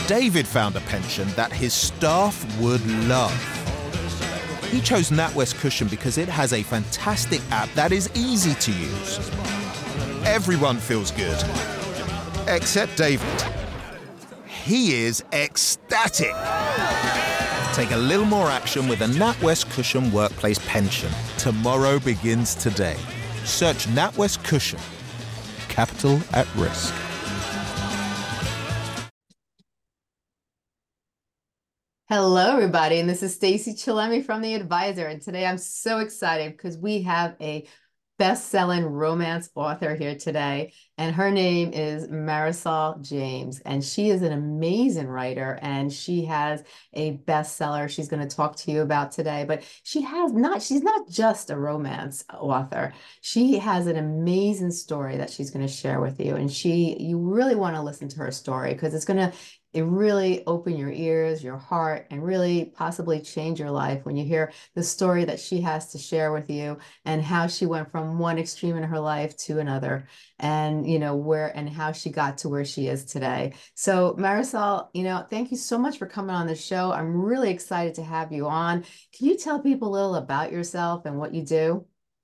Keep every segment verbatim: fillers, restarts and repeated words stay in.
David found a pension that his staff would love. He chose NatWest Cushion because it has a fantastic app that is easy to use. Everyone feels good, except David. He is ecstatic. Take a little more action with a NatWest Cushion workplace pension. Tomorrow begins today. Search NatWest Cushion. Capital at risk. Hello, everybody, and this is Stacey Chillemi from The Advisor, and today I'm so excited because we have a best-selling romance author here today, and her name is Marisol James, and she is an amazing writer, and she has a bestseller she's going to talk to you about today. But she has not, she's not just a romance author. She has an amazing story that she's going to share with you, and she, you really want to listen to her story because it's going to it really open your ears, your heart, and really possibly change your life when you hear the story that she has to share with you and how she went from one extreme in her life to another, and you know where and how she got to where she is today. So Marisol, you know, thank you so much for coming on the show. I'm really excited to have you on. Can you tell people a little about yourself and what you do?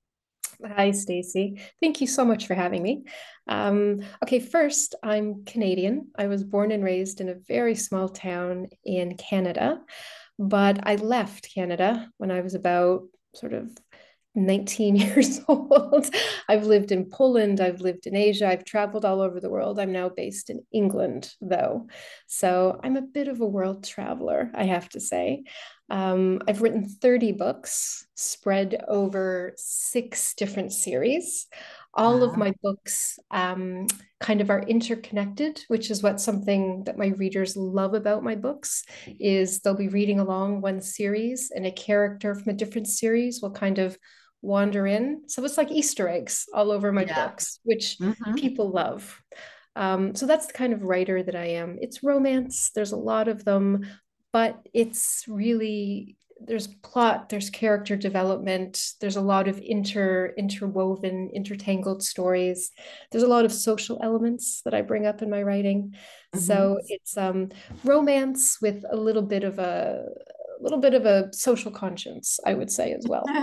Hi, Stacey. Thank you so much for having me. Um, okay, first, I'm Canadian. I was born and raised in a very small town in Canada, but I left Canada when I was about sort of nineteen years old. I've lived in Poland, I've lived in Asia, I've traveled all over the world. I'm now based in England, though. So I'm a bit of a world traveler, I have to say. Um, I've written thirty books spread over six different series. All of Wow. my books um, kind of are interconnected, which is what something that my readers love about my books is they'll be reading along one series and a character from a different series will kind of wander in. So it's like Easter eggs all over my Yeah. books, which Mm-hmm. people love. Um, so that's the kind of writer that I am. It's romance, there's a lot of them, but it's really there's plot, there's character development, there's a lot of inter interwoven, intertangled stories. There's a lot of social elements that I bring up in my writing. Mm-hmm. So it's um, romance with a little bit of a, a little bit of a social conscience, I would say as well.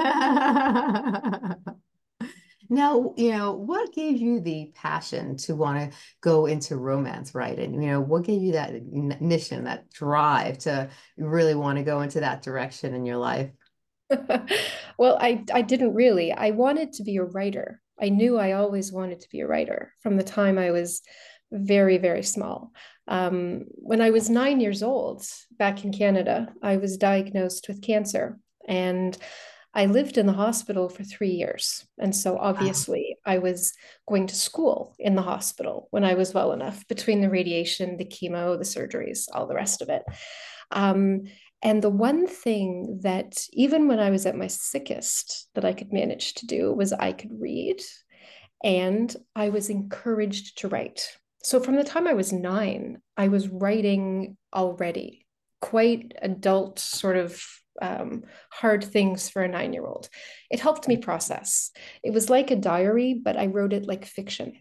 Now, you know, what gave you the passion to want to go into romance writing? You know, what gave you that ignition, that drive to really want to go into that direction in your life? Well, I I didn't really. I wanted to be a writer. I knew I always wanted to be a writer from the time I was very, very small. Um, when I was nine years old, back in Canada, I was diagnosed with cancer, and I lived in the hospital for three years. And so Wow. obviously, I was going to school in the hospital when I was well enough between the radiation, the chemo, the surgeries, all the rest of it. Um, and the one thing that, even when I was at my sickest, that I could manage to do was I could read and I was encouraged to write. So from the time I was nine, I was writing already, quite adult, sort of um, hard things for a nine year old. It helped me process. It was like a diary, but I wrote it like fiction.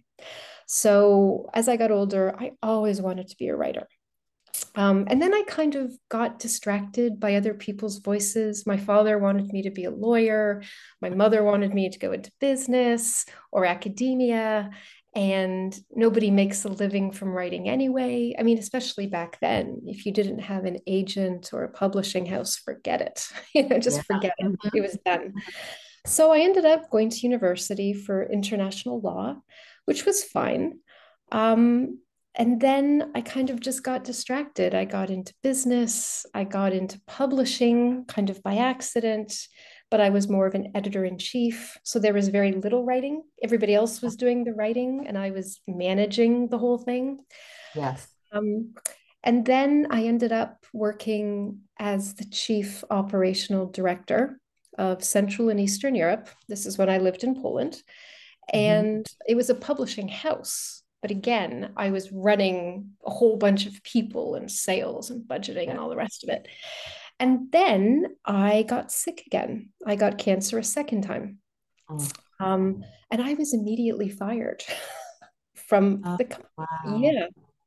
So as I got older, I always wanted to be a writer. Um, and then I kind of got distracted by other people's voices. My father wanted me to be a lawyer. My mother wanted me to go into business or academia. And nobody makes a living from writing anyway. I mean, especially back then, if you didn't have an agent or a publishing house, forget it. You know, Yeah. just forget it. Mhm. It was done. So I ended up going to university for international law, which was fine. Um, and then I kind of just got distracted. I got into business, I got into publishing kind of by accident, but I was more of an editor in chief. So there was very little writing. Everybody else was doing the writing, and I was managing the whole thing. Yes. Um, and then I ended up working as the chief operational director of Central and Eastern Europe. This is when I lived in Poland. Mhm. And it was a publishing house. But again, I was running a whole bunch of people and sales and budgeting Yeah. and all the rest of it. And then I got sick again. I got cancer a second time. Oh, Um, and I was immediately fired from oh, the company. wow. Yeah.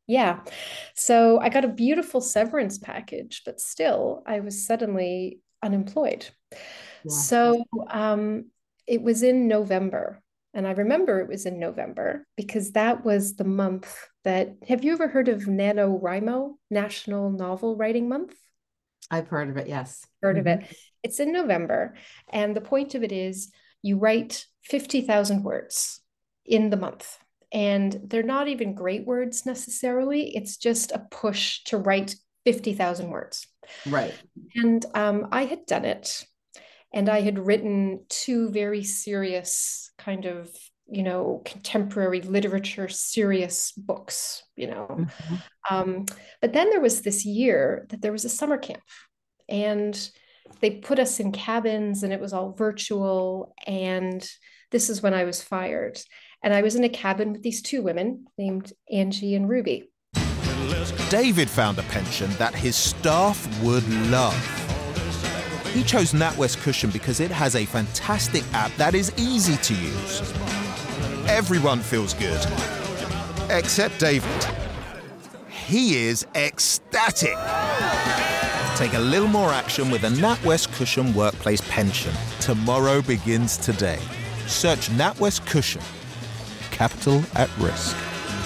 Yeah. So I got a beautiful severance package, but still, I was suddenly unemployed. Yeah. So um, it was in November. And I remember it was in November because that was the month that, have you ever heard of NaNoWriMo, National Novel Writing Month? I've heard of it. Yes. Heard of Mhm. it. It's in November. And the point of it is you write fifty thousand words in the month. And they're not even great words necessarily. It's just a push to write fifty thousand words. Right. And um, I had done it. And I had written two very serious kind of, you know, contemporary literature, serious books, you know. Mhm. Um, but then there was this year that there was a summer camp and they put us in cabins and it was all virtual. And this is when I was fired. And I was in a cabin with these two women named Angie and Ruby. David found a pension that his staff would love. He chose NatWest Cushion because it has a fantastic app that is easy to use. Everyone feels good, except David. He is ecstatic. Take a little more action with a NatWest Cushion Workplace Pension. Tomorrow begins today. Search NatWest Cushion. Capital at risk.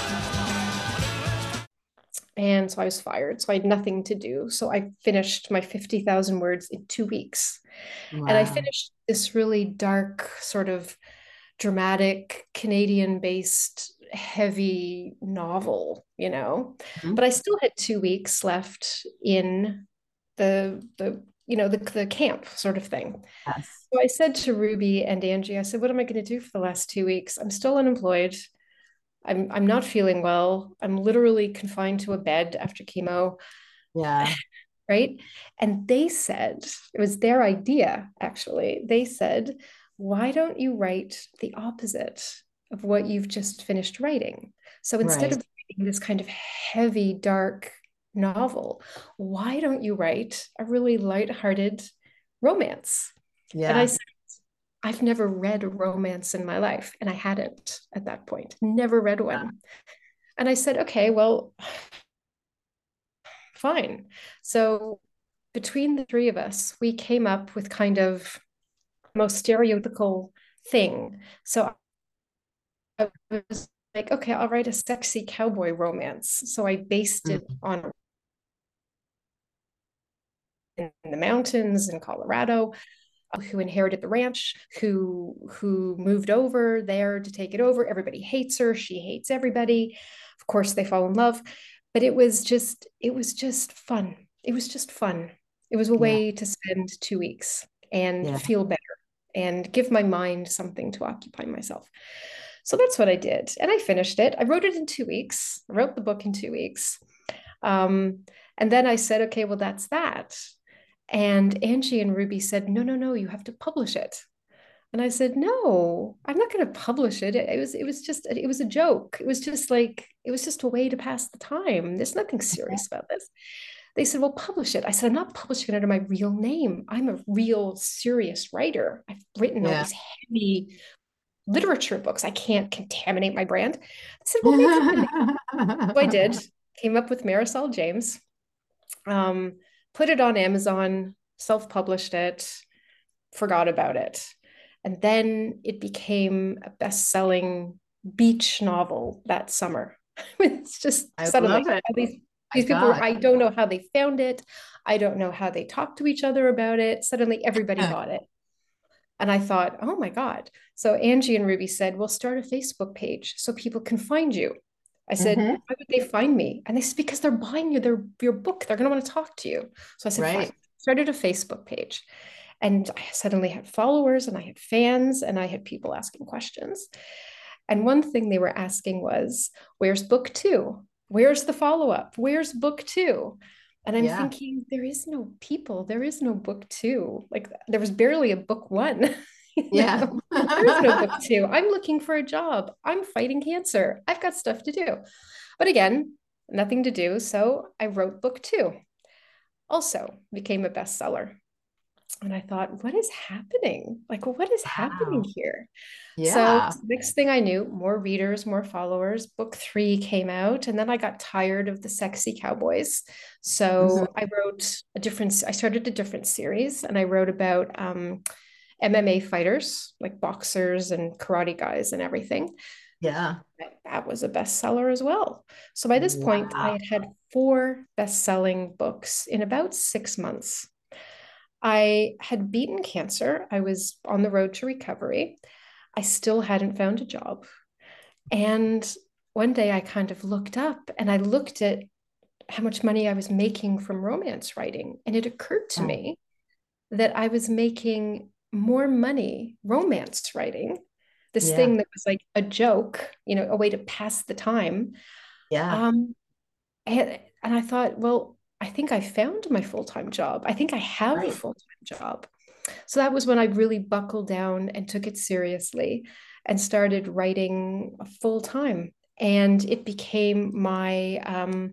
And so I was fired. So I had nothing to do. So I finished my fifty thousand words in two weeks. And I Wow. finished this really dark, sort of dramatic, Canadian based, heavy novel, you know. Mhm. But I still had two weeks left in the, the you know, the, the camp sort of thing. Yes. So I said to Ruby and Angie, I said, what am I going to do for the last two weeks? I'm still unemployed. I'm I'm not feeling well. I'm literally confined to a bed after chemo, Yeah. right? And they said, it was their idea, actually. They said, why don't you write the opposite of what you've just finished writing? So instead of Right. writing this kind of heavy, dark novel, why don't you write a really lighthearted romance? And I Yeah. said, I've never read a romance in my life, and I hadn't at that point, never read one. And I said, okay, well, fine. So between the three of us, we came up with kind of the most stereotypical thing. So I was like, okay, I'll write a sexy cowboy romance. So I based it Mhm. on in the mountains in Colorado, who inherited the ranch, who who moved over there to take it over. Everybody hates her. She hates everybody. Of course, they fall in love. But it was just, it was just fun. It was just fun. It was a Yeah. way to spend two weeks and Yeah. feel better and give my mind something to occupy myself. So that's what I did. And I finished it. I wrote it in two weeks. I wrote the book in two weeks. Um, and then I said, okay, well, that's that. And Angie and Ruby said, no, no, no, you have to publish it. And I said, no, I'm not going to publish it. It, it was, it was just, it was a joke. It was just like, it was just a way to pass the time. There's nothing serious about this. They said, well, publish it. I said, I'm not publishing it under my real name. I'm a real serious writer. I've written all Yeah. these heavy literature books. I can't contaminate my brand. I said, well, make up a name. So I did, came up with Marisol James, um, put it on Amazon, self-published it, forgot about it. And then it became a best-selling beach novel that summer. It's just I suddenly love it. all these My these people were, God. I don't know how they found it. I don't know how they talked to each other about it. Suddenly everybody bought it. And I thought, oh my God. So Angie and Ruby said, well, start a Facebook page so people can find you. I said, Hmm. why would they find me? And they said, because they're buying you their your book. They're going to want to talk to you. So I said, fine. Right. Started a Facebook page. And I suddenly had followers and I had fans and I had people asking questions. And one thing they were asking was, where's book two? Where's the follow-up? Where's book two? And I'm Yeah. thinking, there is no people, there is no book two. Like there was barely a book one. You Yeah. know? There is no book two. I'm looking for a job. I'm fighting cancer. I've got stuff to do. But again, nothing to do. So I wrote book two. Also became a bestseller. And I thought, what is happening? Like, what is happening Wow. here? So Yeah. next thing I knew, more readers, more followers. Book three came out, and then I got tired of the sexy cowboys. Mhm. So I wrote a different, I started a different series, and I wrote about um, M M A fighters, like boxers and karate guys and everything. Yeah. That was a bestseller as well. So by this point, I Wow. had had four best-selling books in about six months. I had beaten cancer. I was on the road to recovery. I still hadn't found a job. And one day I kind of looked up and I looked at how much money I was making from romance writing. And it occurred to Yeah. me that I was making more money romance writing, this Yeah. thing that was like a joke, you know, a way to pass the time. Yeah. Um, and, and I thought, well, I think I found my full-time job. I think I have a Right. full-time job. So that was when I really buckled down and took it seriously and started writing full time. And it became my, um,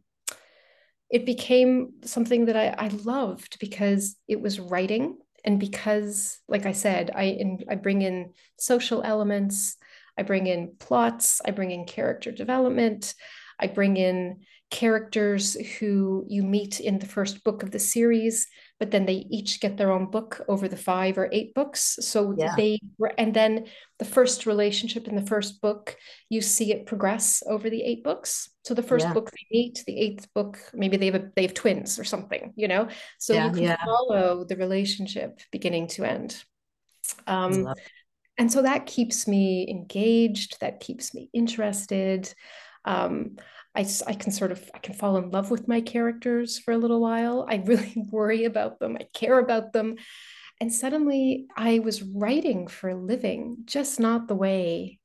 it became something that I, I loved because it was writing. And because, like I said, I, in, I bring in social elements, I bring in plots, I bring in character development, I bring in characters who you meet in the first book of the series, but then they each get their own book over the five or eight books. So Yeah. they, and then the first relationship in the first book, you see it progress over the eight books. So the first Yeah. book they meet, the eighth book, maybe they have a, they have twins or something, you know. So you Yeah. can Yeah. follow the relationship beginning to end. I Um, love and so that keeps me engaged, that keeps me interested. Um, I, I can sort of I can fall in love with my characters for a little while. I really worry about them. I care about them. And suddenly I was writing for a living, just not the way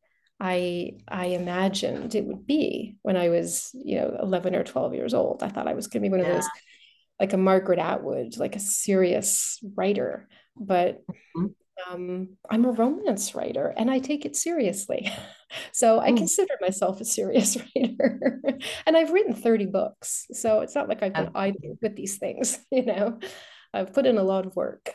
I I imagined it would be when I was, you know, eleven or twelve years old. I thought I was going to be one of Yeah. those, like a Margaret Atwood, like a serious writer. But Mhm. um, I'm a romance writer and I take it seriously. So I Mm. consider myself a serious writer. And I've written thirty books. So it's not like I've been That's idle with these things, you know. I've put in a lot of work.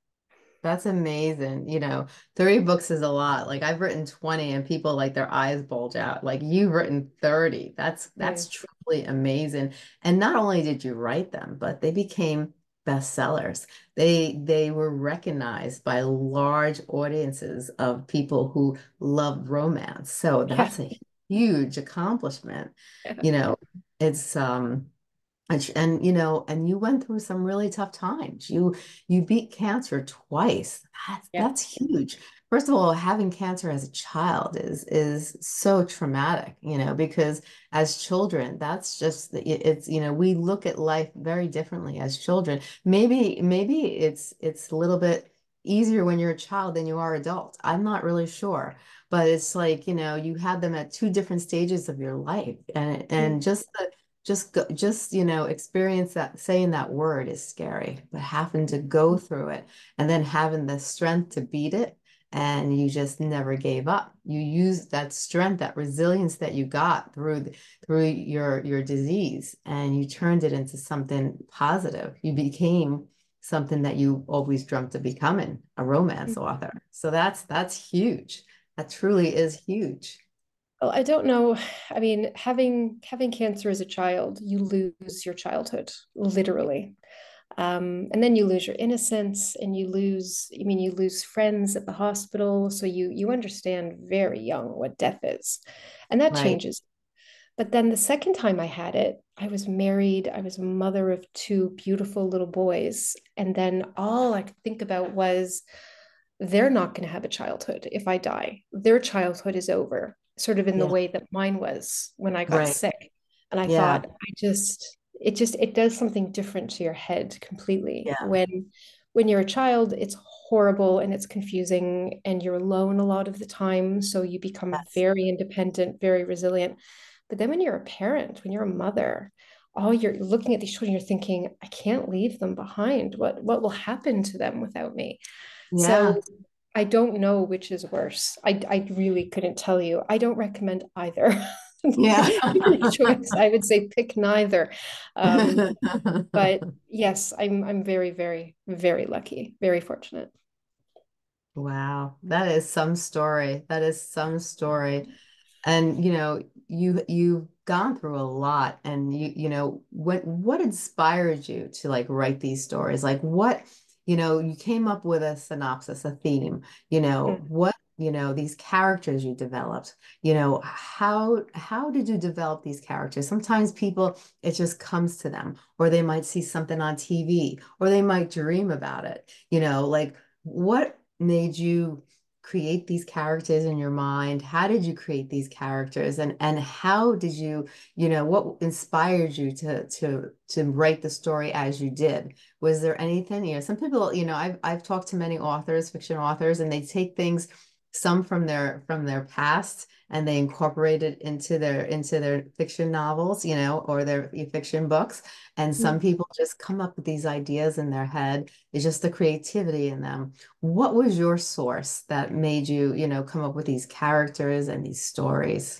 that's amazing. You know, thirty books is a lot. Like I've written twenty and people like their eyes bulge out. Like you've written thirty. That's that's Mm. truly amazing. And not only did you write them, but they became bestsellers. They they were recognized by large audiences of people who love romance. So Yeah. that's a huge accomplishment. Yeah. You know, it's um And, sh- and you know, and you went through some really tough times. You you beat cancer twice. That's Yeah. that's huge. First of all, having cancer as a child is is so traumatic, you know, because as children, that's just the- it- it's, you know, we look at life very differently as children. Maybe maybe it's it's a little bit easier when you're a child than you are adult. I'm not really sure. But it's like, you know, you had them at two different stages of your life. And Mm. and just the just go, just, you know, experience that saying that word is scary, but having to go through it and then having the strength to beat it and you just never gave up. You used that strength, that resilience that you got through the, through your your disease and you turned it into something positive. You became something that you always dreamt of becoming, a romance Mm. author. So that's that's huge. That truly is huge. Well, I don't know. I mean, having having cancer as a child, you lose your childhood, literally. Um, and then you lose your innocence and you lose, I mean, you lose friends at the hospital. So you you understand very young what death is. And that Right. changes. But then the second time I had it, I was married. I was a mother of two beautiful little boys. And then all I could think about was they're not going to have a childhood if I die. Their childhood is over, sort of in the Yeah. way that mine was when I got Right. sick. And I Yeah. thought, I just, it just, it does something different to your head completely. Yeah. When, when you're a child, it's horrible and it's confusing and you're alone a lot of the time. So you become Yes. very independent, very resilient. But then when you're a parent, when you're a mother, all you're looking at these children, you're thinking, I can't leave them behind. What what will happen to them without me? Yeah. So I don't know which is worse. I, I really couldn't tell you. I don't recommend either. Yeah. choice, I would say pick neither. Um, but yes, I'm I'm very, very, very lucky, very fortunate. Wow, that is some story. That is some story. And you know, you you've gone through a lot, and you you know, what what inspired you to like write these stories? Like what, you know, you came up with a synopsis, a theme, you know, Mm. what, you know, these characters you developed, you know, how how did you develop these characters? Sometimes people, it just comes to them, or they might see something on T V, or they might dream about it, you know, like what made you create these characters in your mind? How did you create these characters, and and how did you, you know, what inspired you to to to write the story as you did? Was there anything, you know, some people, you know, I've I've talked to many authors, fiction authors, and they take things, some from their from their past, and they incorporate it into their into their fiction novels, you know, or their fiction books. And some Mm. people just come up with these ideas in their head. It's just the creativity in them. What was your source that made you, you know, come up with these characters and these stories?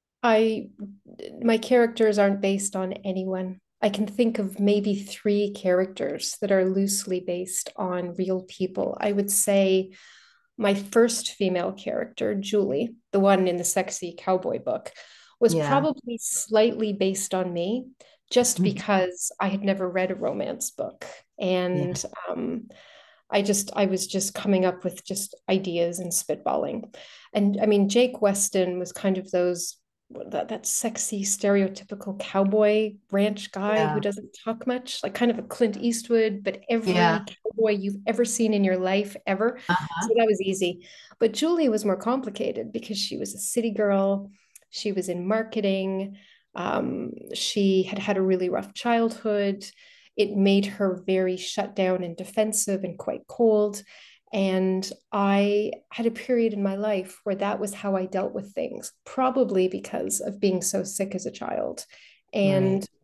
I my characters aren't based on anyone. I can think of maybe three characters that are loosely based on real people. I would say my first female character, Julie, the one in the sexy cowboy book, was Yeah. probably slightly based on me just because I had never read a romance book. Yeah. And um, I just, I was just coming up with just ideas and spitballing. And I mean, Jake Weston was kind of those, that, that sexy, stereotypical cowboy ranch guy who Yeah. doesn't talk much, like kind of a Clint Eastwood, but every Yeah. cowboy you've ever seen in your life, ever. Uh-huh. So that was easy. But Julie was more complicated because she was a city girl. She was in marketing. Um, she had had a really rough childhood. It made her very shut down and defensive and quite cold. And I had a period in my life where that was how I dealt with things, probably because of being so sick as a child. Right. And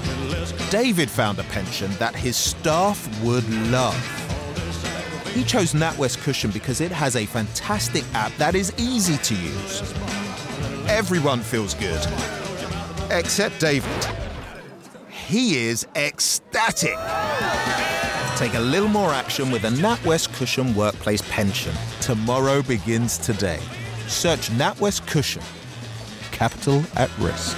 David found a pension that his staff would love. He chose NatWest Cushion because it has a fantastic app that is easy to use. Everyone feels good, except David. He is ecstatic. Take a little more action with a NatWest Cushion Workplace Pension. Tomorrow begins today. Search NatWest Cushion. Capital at risk.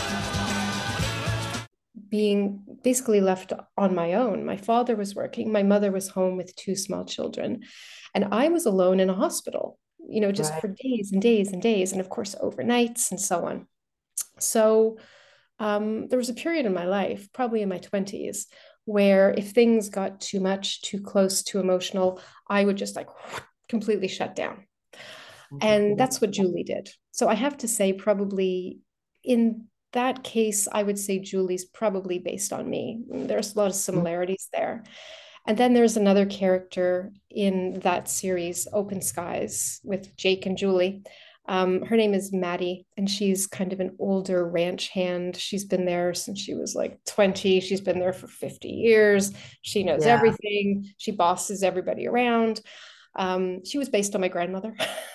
being basically left on my own. My father was working, my mother was home with two small children, and I was alone in a hospital, you know, just Right. for days and days and days, and of course, overnights and so on. So um, there was a period in my life, probably in my twenties, where if things got too much, too close, too emotional, I would just like completely shut down. And that's what Julie did. So I have to say, probably in that case, I would say Julie's probably based on me. There's a lot of similarities there. And then there's another character in that series, Open Skies, with Jake and Julie. Um, her name is Maddie, and she's kind of an older ranch hand. She's been there since she was like twenty. She's been there for fifty years. She knows Yeah. everything. She bosses everybody around. Um, she was based on my grandmother.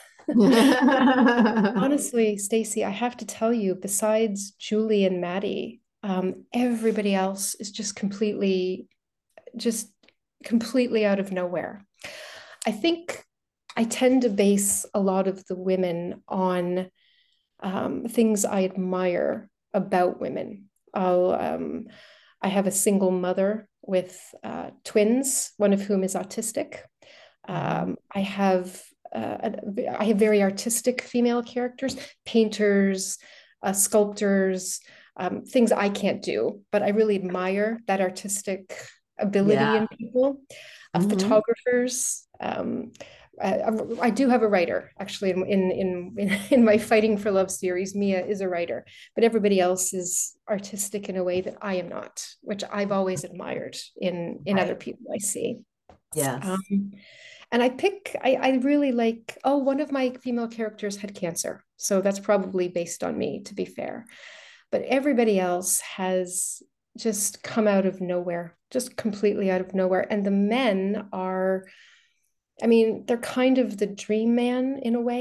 Honestly, Stacey, I have to tell you, besides Julie and Maddie, um, everybody else is just completely, just completely out of nowhere. I think I tend to base a lot of the women on um, things I admire about women. I'll, um, I have a single mother with uh, twins, one of whom is autistic. Um, I have uh, I have very artistic female characters, painters, uh, sculptors, um, things I can't do, but I really admire that artistic ability Yeah. in people. Uh, Hmm. photographers. Um, I, I do have a writer actually in, in in in my Fighting for Love series. Mia is a writer, but everybody else is artistic in a way that I am not, which I've always admired in in other Right. people I see. Yes. Um, and I pick, I, I really like, oh, one of my female characters had cancer. So that's probably based on me, to be fair. But everybody else has just come out of nowhere, just completely out of nowhere. And the men are, I mean, they're kind of the dream man in a way.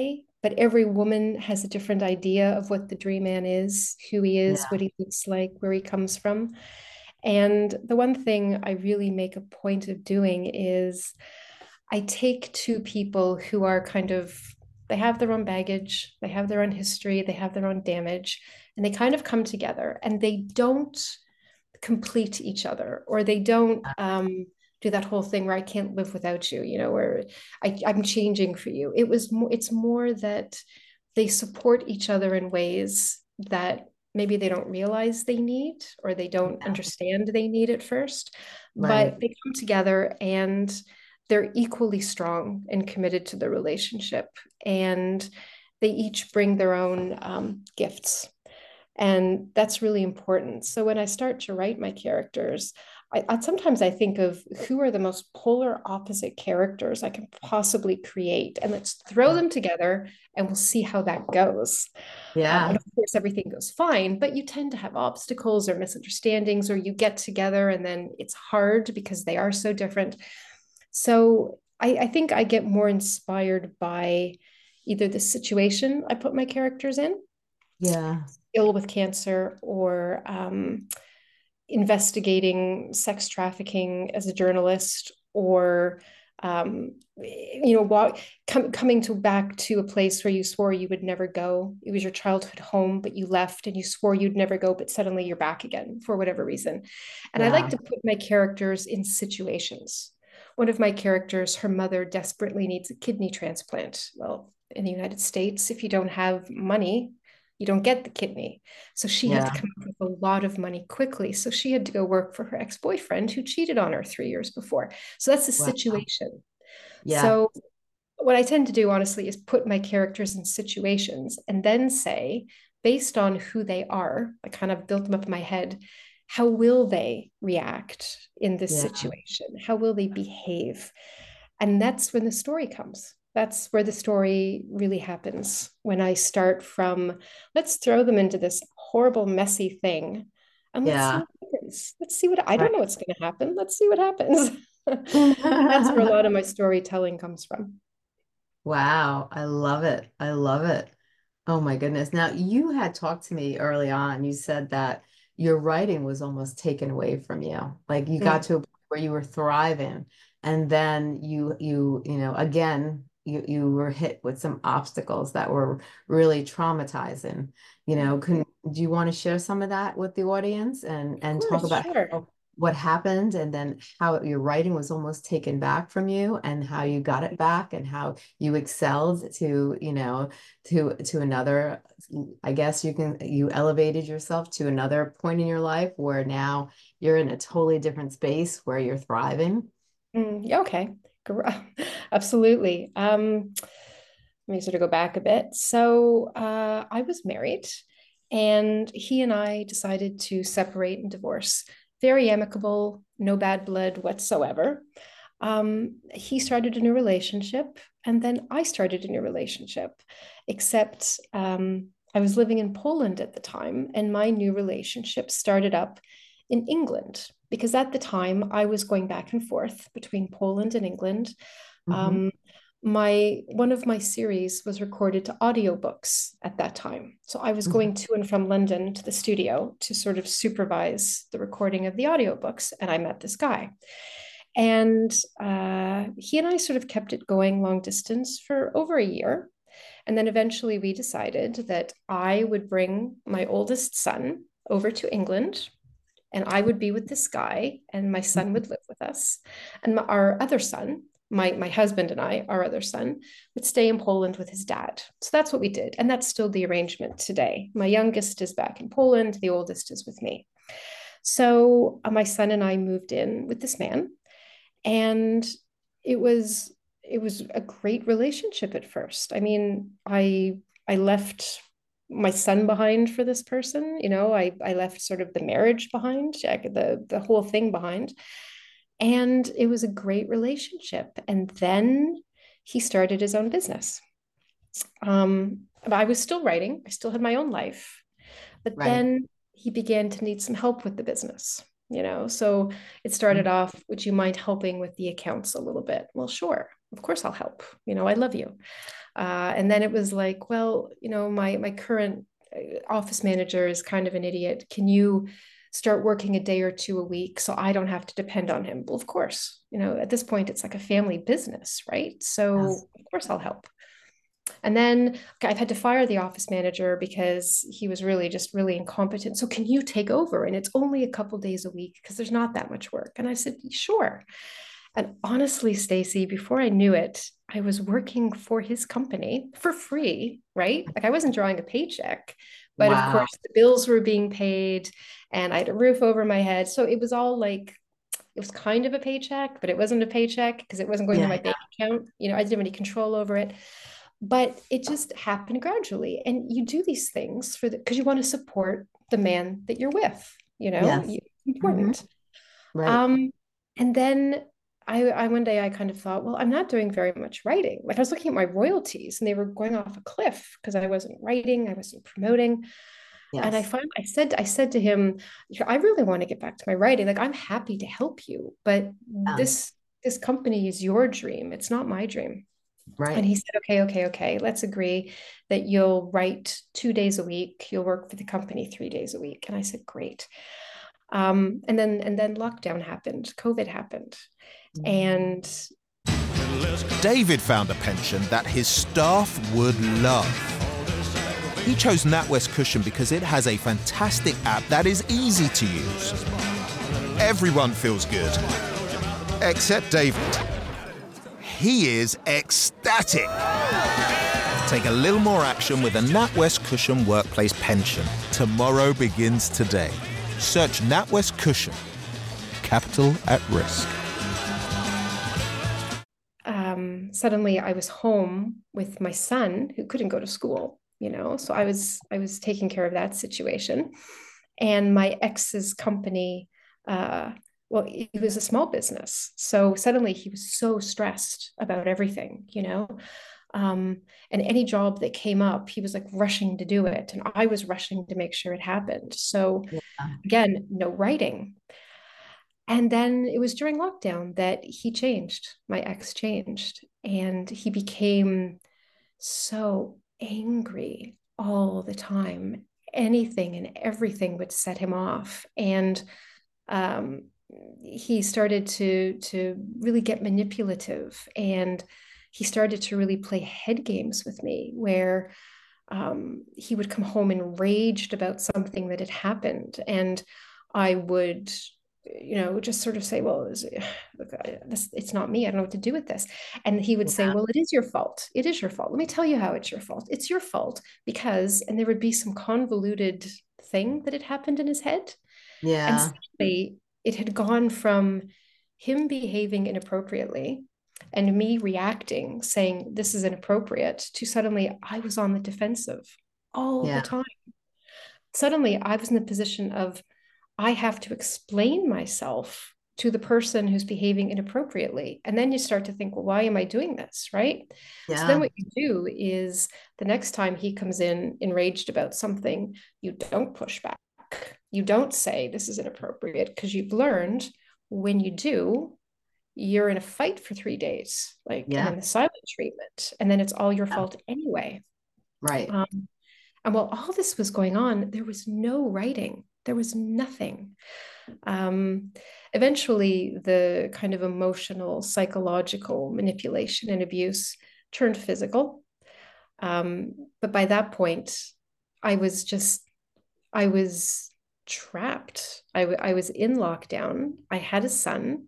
but every woman has a different idea of what the dream man is, who he is, Yeah. what he looks like, where he comes from. And the one thing I really make a point of doing is I take two people who are kind of, they have their own baggage, they have their own history, they have their own damage, and they kind of come together and they don't complete each other, or they don't um, do that whole thing where I can't live without you, you know, where I, I'm changing for you. It was more, it's more that they support each other in ways that maybe they don't realize they need, or they don't Yeah. understand they need at first, Right. but they come together and they're equally strong and committed to the relationship. And they each bring their own um, gifts. And that's really important. So when I start to write my characters, I, I sometimes I think of who are the most polar opposite characters I can possibly create, and let's throw them together and we'll see how that goes. Um, and Yeah. of course, everything goes fine, but you tend to have obstacles or misunderstandings, or you get together and then it's hard because they are so different. So I, I think I get more inspired by either the situation I put my characters in, Yeah. ill with cancer, or um, investigating sex trafficking as a journalist, or um, you know, walk, com- coming to back to a place where you swore you would never go. It was your childhood home, but you left and you swore you'd never go, but suddenly you're back again for whatever reason. And I like Yeah. to put my characters in situations. One of my characters, her mother desperately needs a kidney transplant. Well, in the United States, if you don't have money, you don't get the kidney. So she had to Yeah. come up with a lot of money quickly. So she had to go work for her ex-boyfriend who cheated on her three years before. So that's the Wow. situation. Yeah. So what I tend to do, honestly, is put my characters in situations and then say, based on who they are, I kind of built them up in my head. How will they react in this Yeah. situation? How will they behave? And that's when the story comes. That's where the story really happens. When I start from, let's throw them into this horrible, messy thing, and let's see Yeah. what happens. Let's see what, I don't know Right. what's going to happen. Let's see what happens. That's where a lot of my storytelling comes from. Wow, I love it. I love it. Oh my goodness. Now, you had talked to me early on. You said that your writing was almost taken away from you. Like you got Mm. to a point where you were thriving, and then you you you know, again, you you were hit with some obstacles that were really traumatizing. You know, can do you want to share some of that with the audience and Of and talk course, about sure. how what happened and then how your writing was almost taken back from you and how you got it back and how you excelled to, you know, to to another, I guess you can you elevated yourself to another point in your life where now you're in a totally different space where you're thriving. Mm, yeah, okay. Absolutely. Um, let me sort of go back a bit. So uh, I was married, and he and I decided to separate and divorce. Very amicable, no bad blood whatsoever. Um, he started a new relationship, and then I started a new relationship, except um, I was living in Poland at the time, and my new relationship started up in England, because at the time I was going back and forth between Poland and England. Hmm. Um, my one of my series was recorded to audiobooks at that time. So I was Hmm. going to and from London to the studio to sort of supervise the recording of the audiobooks, and I met this guy. And uh, he and I sort of kept it going long distance for over a year. And then eventually we decided that I would bring my oldest son over to England, and I would be with this guy, and my son would live with us. And my, our other son, my, my husband and I, our other son, would stay in Poland with his dad. So that's what we did. And that's still the arrangement today. My youngest is back in Poland, the oldest is with me. So uh, my son and I moved in with this man, and it was it was a great relationship at first. I mean, I I left my son behind for this person, you know, I I left sort of the marriage behind, the the whole thing behind, and it was a great relationship. And then he started his own business. Um, I was still writing, I still had my own life, but Right. then he began to need some help with the business, you know. So it started off, would you mind helping with the accounts a little bit? Well, sure. of course I'll help. You know, I love you. Uh, and then it was like, well, you know, my my current office manager is kind of an idiot. Can you start working a day or two a week so I don't have to depend on him? Well, of course, you know, at this point, it's like a family business, right? So Yes. of course I'll help. And then I've had to fire the office manager because he was really just really incompetent. So can you take over? And it's only a couple days a week because there's not that much work. And I said, sure. And honestly, Stacey, before I knew it, I was working for his company for free, right? Like I wasn't drawing a paycheck, but of Wow. course the bills were being paid and I had a roof over my head. So it was all like, it was kind of a paycheck, but it wasn't a paycheck because it wasn't going to Yeah. my bank account. You know, I didn't have any control over it, but it just happened gradually. And you do these things for the, because you want to support the man that you're with, you know, Yes. it's Hmm. important. Right. Um, and then I, I one day I kind of thought, well, I'm not doing very much writing. Like I was looking at my royalties and they were going off a cliff because I wasn't writing, I wasn't promoting. And I Yes. finally I said, I said to him, I really want to get back to my writing. Like I'm happy to help you, but Yeah. this this company is your dream. It's not my dream. And Right. he said, okay, okay, okay, let's agree that you'll write two days a week. You'll work for the company three days a week. And I said, great. Um, and then and then lockdown happened, COVID happened. And David found a pension that his staff would love. He chose NatWest Cushion because it has a fantastic app that is easy to use. Everyone feels good, except David. He is ecstatic. Take a little more action with a NatWest Cushion workplace pension. Tomorrow begins today. Search NatWest Cushion. Capital at risk. um, suddenly I was home with my son who couldn't go to school, you know, so I was I was taking care of that situation. And my ex's company, uh, well, it was a small business. So suddenly he was so stressed about everything, you know. Um, and any job that came up, he was like rushing to do it. And I was rushing to make sure it happened. So Yeah. again, no writing. And then it was during lockdown that he changed. My ex changed. And he became so angry all the time. Anything and everything would set him off. And um, he started to to really get manipulative, and he started to really play head games with me where um, he would come home enraged about something that had happened, and I would, you know, just sort of say, well, is it, look, this, it's not me, I don't know what to do with this. And he would say, Yeah. well, it is your fault, it is your fault, let me tell you how it's your fault, it's your fault because, and there would be some convoluted thing that had happened in his head. And Yeah. suddenly it had gone from him behaving inappropriately and me reacting, saying this is inappropriate, to suddenly I was on the defensive all the Yeah. time. Suddenly I was in the position of I have to explain myself to the person who's behaving inappropriately. And then you start to think, well, why am I doing this? Right. So then Yeah. what you do is the next time he comes in enraged about something, you don't push back. You don't say this is inappropriate, because you've learned when you do, you're in a fight for three days, like, and Yeah. then the silent treatment, and then it's all your Yeah. fault anyway. Right. Um, and while all this was going on, there was no writing. There was nothing. Um, eventually, the kind of emotional, psychological manipulation and abuse turned physical. Um, but by that point, I was just, I was trapped. I, w- I was in lockdown. I had a son,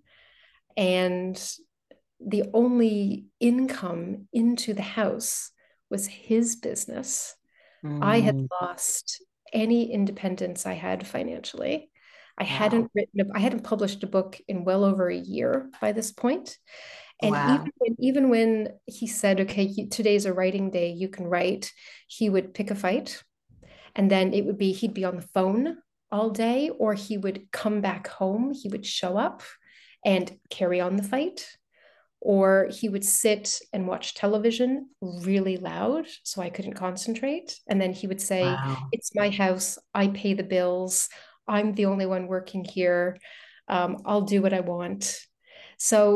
and the only income into the house was his business. I had Mm. lost any independence I had financially. I Wow. hadn't written, I hadn't published a book in well over a year by this point. And Wow. even when, even when he said, okay, you, today's a writing day, you can write, he would pick a fight. And then it would be, he'd be on the phone all day, or he would come back home, he would show up and carry on the fight, or he would sit and watch television really loud so I couldn't concentrate. And then he would say, Wow. it's my house, I pay the bills, I'm the only one working here, um, I'll do what I want. So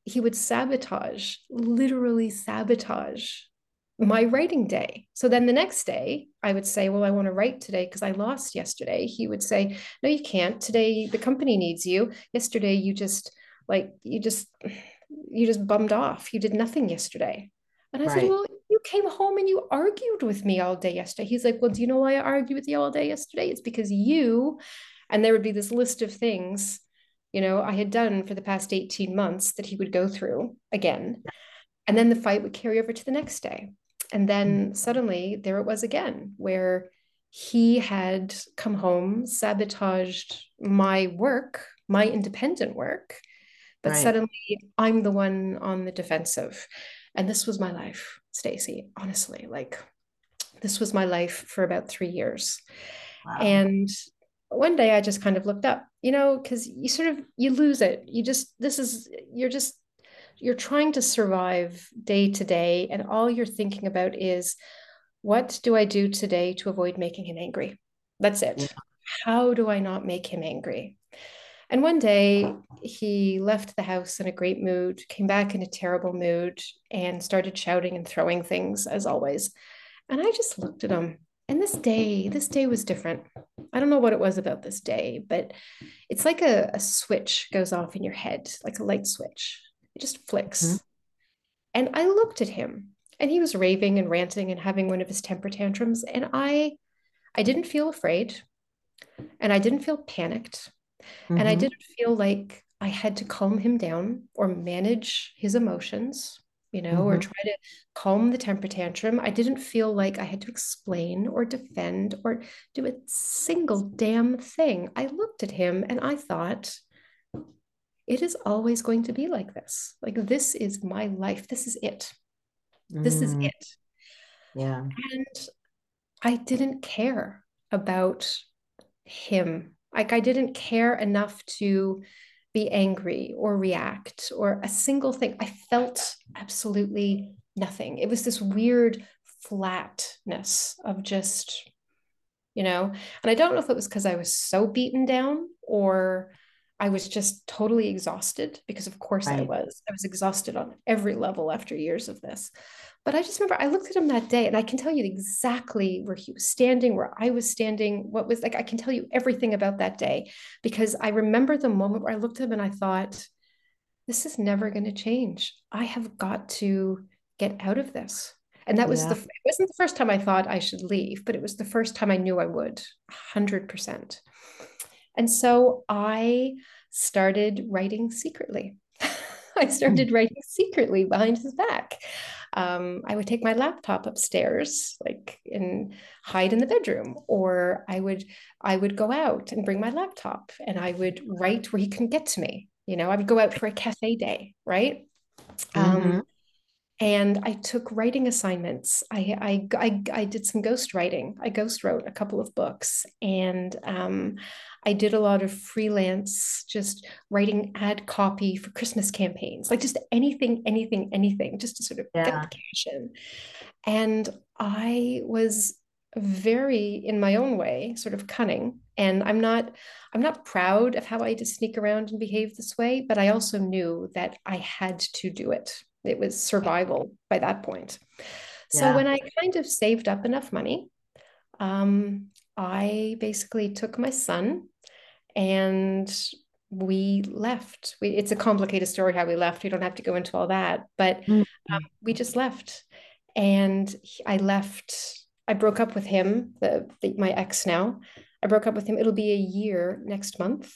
he would sabotage, literally sabotage my writing day. So then the next day I would say, well, I want to write today because I lost yesterday. He would say, no, you can't. Today the company needs you. Yesterday you just like, you just, you just bummed off. You did nothing yesterday. And I said, Right. well, you came home and you argued with me all day yesterday. He's like, well, do you know why I argued with you all day yesterday? It's because you, and there would be this list of things, you know, I had done for the past eighteen months that he would go through again. And then the fight would carry over to the next day. And then suddenly there it was again, where he had come home, sabotaged my work, my independent work, but Right. suddenly I'm the one on the defensive. And this was my life, Stacey, honestly, like this was my life for about three years. Wow. And one day I just kind of looked up, you know, because you sort of, you lose it. You just, this is, you're just, you're trying to survive day to day. And all you're thinking about is, what do I do today to avoid making him angry? That's Yeah. it. How do I not make him angry? And one day he left the house in a great mood, came back in a terrible mood, and started shouting and throwing things as always. And I just looked at him. And this day, this day was different. I don't know what it was about this day, but it's like a, a switch goes off in your head, like a light switch. It just Mhm. flicks. And I looked at him and he was raving and ranting and having one of his temper tantrums. And I I didn't feel afraid and I didn't feel panicked. And I Mhm. didn't feel like I had to calm him down or manage his emotions, you know, or Mhm. try to calm the temper tantrum. I didn't feel like I had to explain or defend or do a single damn thing. I looked at him and I thought, it is always going to be like this. Like, this is my life. This is it. This is Mm. it. Yeah. And I didn't care about him. Like, I didn't care enough to be angry or react or a single thing. I felt absolutely nothing. It was this weird flatness of just, you know, and I don't know if it was because I was so beaten down or I was just totally exhausted, because of course I Right. was. I was exhausted on every level after years of this. But I just remember I looked at him that day and I can tell you exactly where he was standing, where I was standing, what was like, I can tell you everything about that day because I remember the moment where I looked at him and I thought, this is never going to change. I have got to get out of this. And that was Yeah. the, it wasn't the first time I thought I should leave, but it was the first time I knew I would, one hundred percent. And so I started writing secretly. I Mm. started writing secretly behind his back. Um, I would take my laptop upstairs, like, and hide in the bedroom, or I would I would go out and bring my laptop, and I would write where he couldn't get to me. You know, I would go out for a cafe day, right? Um, Mhm. and I took writing assignments. I, I, I, I did some ghost writing. I ghost wrote a couple of books, and um, I did a lot of freelance, just writing ad copy for Christmas campaigns, like just anything, anything, anything, just to sort of get Yeah. the cash in. And I was very, in my own way, sort of cunning. And I'm not, I'm not proud of how I just sneak around and behave this way, but I also knew that I had to do it. It was survival by that point. So Yeah. when I kind of saved up enough money, um, I basically took my son and we left. We, it's a complicated story how we left. We don't have to go into all that, but Mm. um, we just left. And he- I left, I broke up with him, the, the, my ex now. I broke up with him. It'll be a year next month.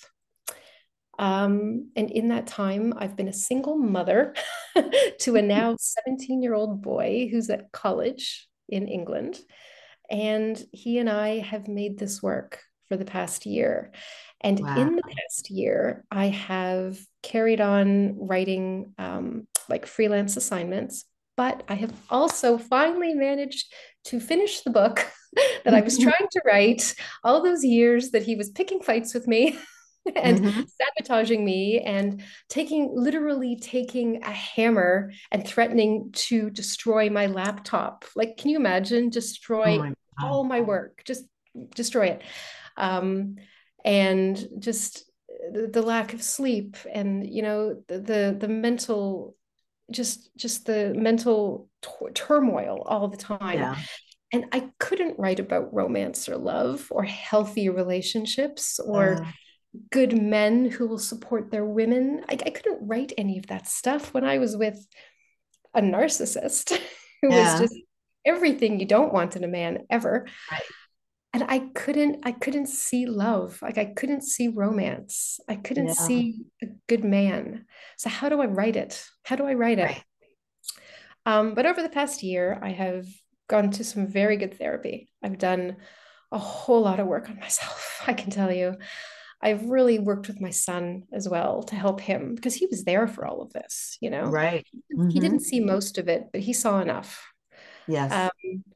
Um, and in that time, I've been a single mother to a now seventeen year old boy who's at college in England. And he and I have made this work for the past year. And Wow. in the past year, I have carried on writing um, like freelance assignments, but I have also finally managed to finish the book that I was trying to write all those years that he was picking fights with me and Mhm. sabotaging me and taking literally taking a hammer and threatening to destroy my laptop. Like, can you imagine? Oh Destroy my God. all my work, just destroy it. Um, and just the, the lack of sleep, and you know the the, the mental, just just the mental t- turmoil all the time. Yeah. And I couldn't write about romance or love or healthy relationships or Uh, good men who will support their women. I, I couldn't write any of that stuff when I was with a narcissist who was yeah. just everything you don't want in a man ever. Right. And I couldn't, I couldn't see love. Like I couldn't see romance. I couldn't Yeah. see a good man. So how do I write it? How do I write it? Right. Um, but over the past year, I have gone to some very good therapy. I've done a whole lot of work on myself, I can tell you. I've really worked with my son as well to help him because he was there for all of this, you know. Right. He Mm-hmm. didn't see most of it, but he saw enough. Yes. Um,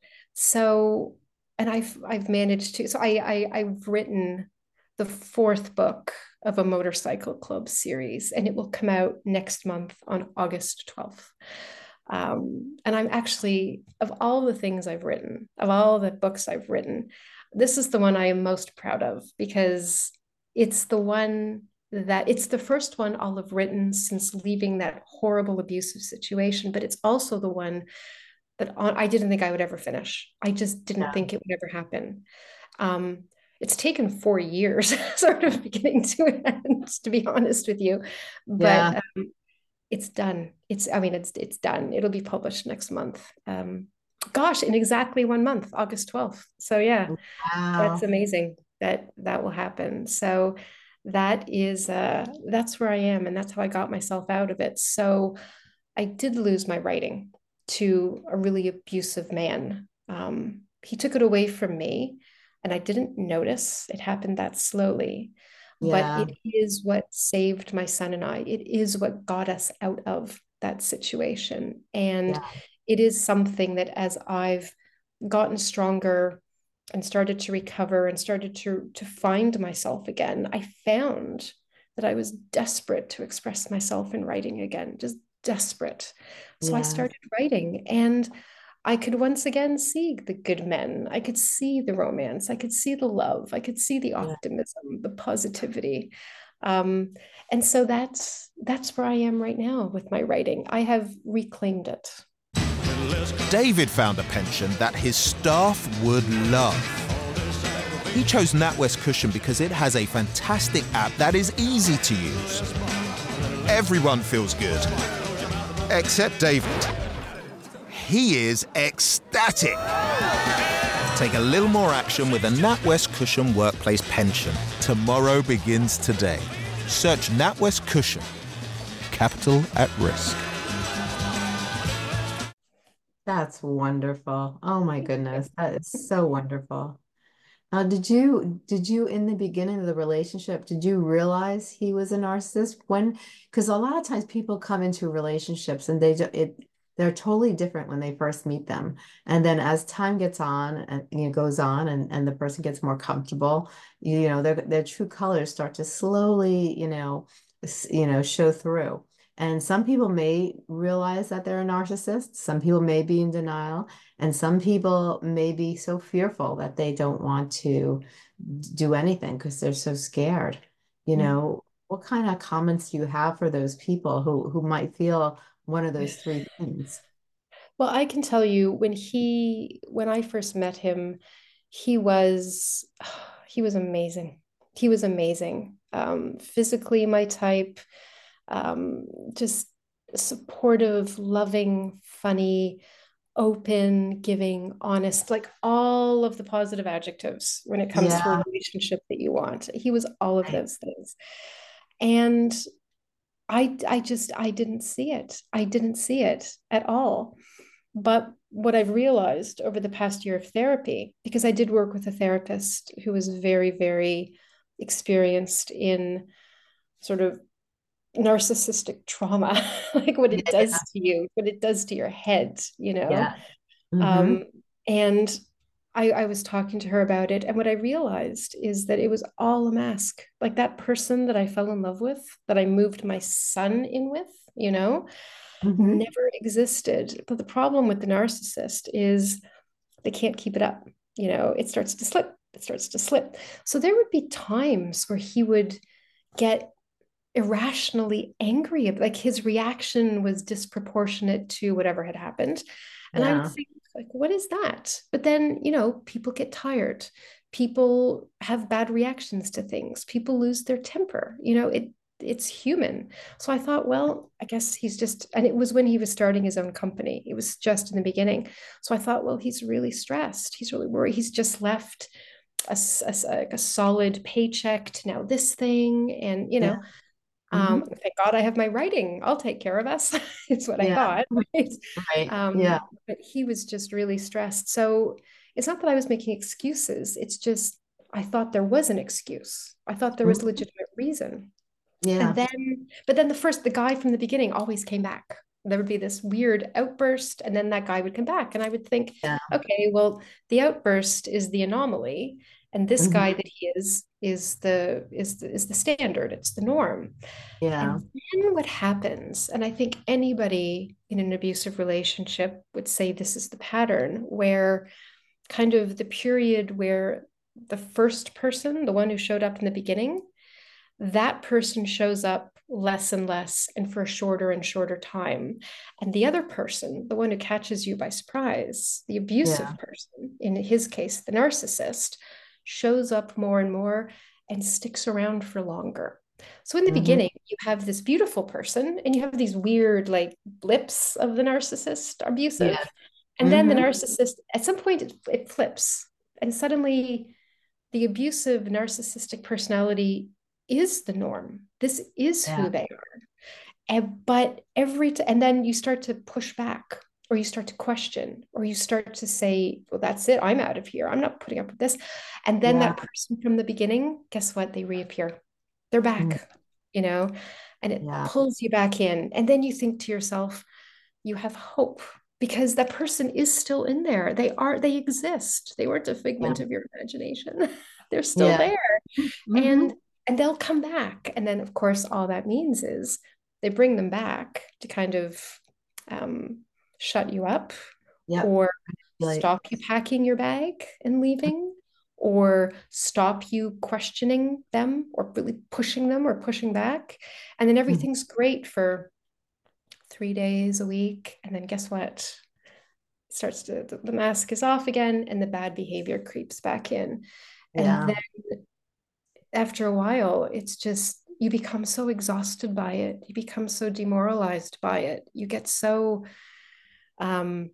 so, and I've I've managed to. So I, I I've written the fourth book of a motorcycle club series, and it will come out next month on August twelfth. Um, and I'm actually, of all the things I've written, of all the books I've written, this is the one I am most proud of because it's the one that it's the first one I'll have written since leaving that horrible abusive situation, but it's also the one that on, I didn't think I would ever finish. I just didn't Yeah. think it would ever happen. Um, it's taken four years, sort of beginning to end, to be honest with you. Yeah. But um, it's done. It's, I mean, it's it's done. It'll be published next month. Um, gosh, in exactly one month, August twelfth. So yeah, that's Wow. amazing that that will happen. So that is uh that's where I am, and that's how I got myself out of it. So I did lose my writing to a really abusive man. Um, he took it away from me, and I didn't notice. It happened that slowly, but Yeah. it is what saved my son and I. It is what got us out of that situation. And Yeah. it is something that as I've gotten stronger and started to recover and started to, to find myself again, I found that I was desperate to express myself in writing again, just desperate. So I Yeah. started writing, and I could once again see the good men. I could see the romance. I could see the love. I could see the Yeah. optimism, the positivity. Um, and so that's that's where I am right now with my writing. I have reclaimed it. David found a pension that his staff would love. He chose NatWest Cushion because it has a fantastic app that is easy to use. Everyone feels good, except David. He is ecstatic. Take a little more action with a NatWest Cushion Workplace Pension. Tomorrow begins today. Search NatWest Cushion. Capital at risk. That's wonderful. Oh my goodness. That is so wonderful. Now, did you did you in the beginning of the relationship, did you realize he was a narcissist? When, because a lot of times people come into relationships and they ju- it they're totally different when they first meet them. And then as time gets on and you know, goes on and, and the person gets more comfortable, you know, their their true colors start to slowly, you know, s- you know, show through. And some people may realize that they're a narcissist. Some people may be in denial. And some people may be so fearful that they don't want to do anything because they're so scared. You know, what kind of comments do you have for those people who who might feel one of those three things? Well, I can tell you when he when I first met him, he was he was amazing. He was amazing. Um, physically my type, um, just supportive, loving, funny, open, giving, honest, like all of the positive adjectives when it comes to a Yeah, relationship that you want. He was all of right. those things. And I I just I didn't see it. I didn't see it at all. But what I've realized over the past year of therapy, because I did work with a therapist who was very, very experienced in sort of narcissistic trauma, like what it Yeah, does to you, what it does to your head, you know? yeah. Mm-hmm. Um, and I, I was talking to her about it. And what I realized is that it was all a mask. Like that person that I fell in love with, that I moved my son in with, you know, Mm-hmm. never existed. But the problem with the narcissist is they can't keep it up. You know, it starts to slip, it starts to slip. So there would be times where he would get irrationally angry. Like his reaction was disproportionate to whatever had happened. And I would Yeah. think, like, what is that? But then, you know, people get tired. People have bad reactions to things. People lose their temper. You know, it it's human. So I thought, well, I guess he's just, and it was when he was starting his own company. It was just in the beginning. So I thought, well, he's really stressed. He's really worried. He's just left a, a, a solid paycheck to now this thing. And, you Yeah. know, Mm-hmm. um, thank God I have my writing. I'll take care of us. It's what I Yeah. thought. Right? Right. Um, Yeah. but he was just really stressed. So it's not that I was making excuses. It's just I thought there was an excuse. I thought there was Mhm. legitimate reason. And Yeah. then, but then the first, the guy from the beginning always came back. There would be this weird outburst, and then that guy would come back. And I would think, Yeah. okay, well, the outburst is the anomaly, and this guy Mhm. that he is is the is the, is the standard. It's the norm. Yeah. And then what happens? And I think anybody in an abusive relationship would say this is the pattern where kind of the period where the first person, the one who showed up in the beginning, that person shows up less and less and for a shorter and shorter time. And the other person, the one who catches you by surprise, the Yeah. abusive person, in his case, the narcissist, shows up more and more and sticks around for longer. So in the Hmm. beginning, you have this beautiful person and you have these weird like blips of the narcissist abusive. Yeah. And then the Hmm. narcissist, at some point, it, it flips. And suddenly the abusive narcissistic personality is the norm. This is Yeah. who they are. And, but every t- and then you start to push back or you start to question or you start to say, well, that's it. I'm out of here. I'm not putting up with this. And then Yeah. that person from the beginning, guess what? They reappear. They're Mm. back, you know, and it Yeah. pulls you back in. And then you think to yourself, you have hope because that person is still in there. They are, they exist. They weren't a Yeah. figment of your imagination. They're still Yeah. there. Hmm. And and they'll come back. And then of course, all that means is they bring them back to kind of um, shut you up Yep. or Like, stop you packing your bag and leaving or stop you questioning them or really pushing them or pushing back. And then mhm. everything's great for three days a week. And then guess what? It starts to, the, the mask is off again and the bad behavior creeps back in. And Yeah. then after a while, it's just, you become so exhausted by it. You become so demoralized by it. You get so, um,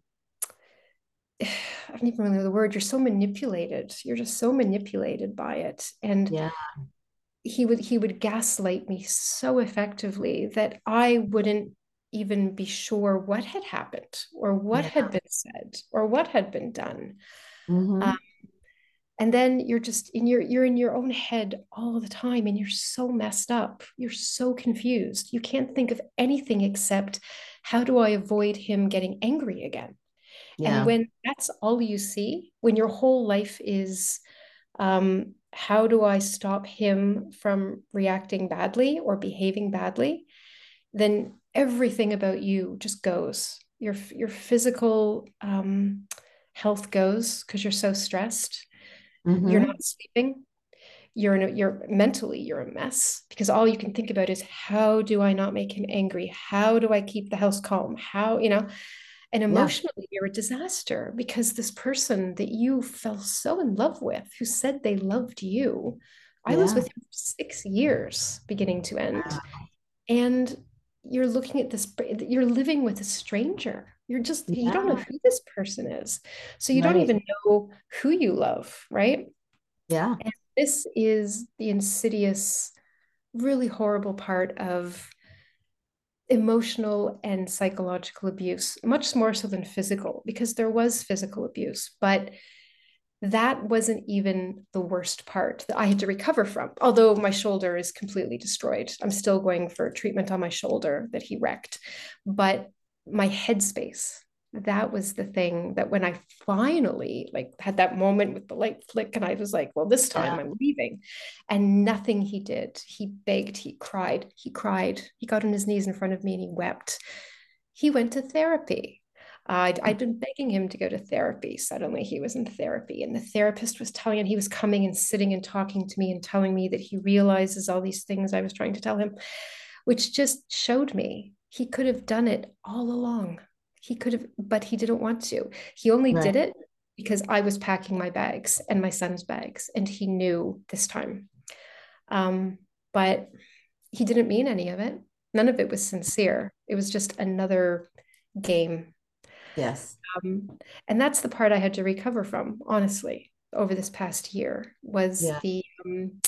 I don't even really know the word. You're so manipulated. You're just so manipulated by it. And Yeah. he would he would gaslight me so effectively that I wouldn't even be sure what had happened or what Yeah. had been said or what had been done. Um, Hmm. and then you're just in your you're in your own head all the time and you're so messed up. You're so confused. You can't think of anything except how do I avoid him getting angry again? And Yeah. when that's all you see, when your whole life is um, how do I stop him from reacting badly or behaving badly, then everything about you just goes. Your your physical um, health goes because you're so stressed. You're Hmm. not sleeping. You're in a, you're mentally you're a mess because all you can think about is how do I not make him angry? How do I keep the house calm? How, you know, and Yeah. emotionally, you're a disaster because this person that you fell so in love with, who said they loved you, I was Yeah. with him for six years, beginning to end. And you're looking at this, you're living with a stranger. You're just, you don't know Yeah. who this person is. So you don't Right. even know who you love, right? Yeah. And this is the insidious, really horrible part of emotional and psychological abuse, much more so than physical, because there was physical abuse, but that wasn't even the worst part that I had to recover from. Although my shoulder is completely destroyed, I'm still going for treatment on my shoulder that he wrecked. But my headspace, that was the thing that when I finally like had that moment with the light flick and I was like, well, this Yeah. time I'm leaving. And nothing he did. He begged, he cried, he cried, he got on his knees in front of me and he wept. He went to therapy. I'd, I'd been begging him to go to therapy. Suddenly he was in therapy, and the therapist was telling him, he was coming and sitting and talking to me and telling me that he realizes all these things I was trying to tell him, which just showed me he could have done it all along. He could have, but he didn't want to. He only Right. did it because I was packing my bags and my son's bags, and he knew this time. Um, but he didn't mean any of it. None of it was sincere. It was just another game. Yes. Um, and that's the part I had to recover from, honestly, over this past year was Yeah. the um,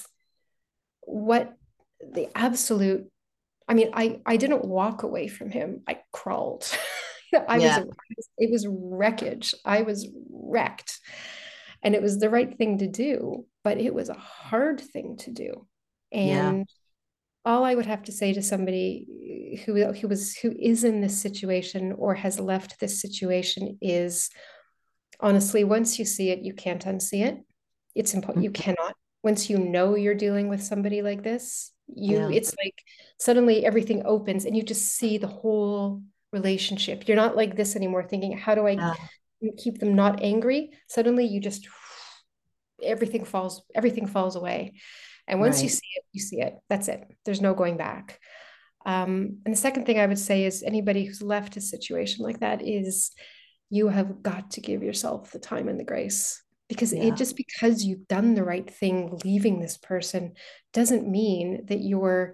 what the absolute. I mean, I I didn't walk away from him. I crawled. I was Yeah. a, it was wreckage. I was wrecked. And it was the right thing to do, but it was a hard thing to do. Yeah. And all I would have to say to somebody who who was who is in this situation or has left this situation is honestly, once you see it, you can't unsee it. It's important. You cannot. Once you know you're dealing with somebody like this, you Yeah. it's like suddenly everything opens and you just see the whole relationship. You're not like this anymore, thinking, how do I Yeah. keep them not angry? Suddenly you just everything falls, everything falls away. And once you Right. see it, you see it. That's it. There's no going back. Um, and the second thing I would say is anybody who's left a situation like that is you have got to give yourself the time and the grace, because it Yeah. just because you've done the right thing leaving this person doesn't mean that you're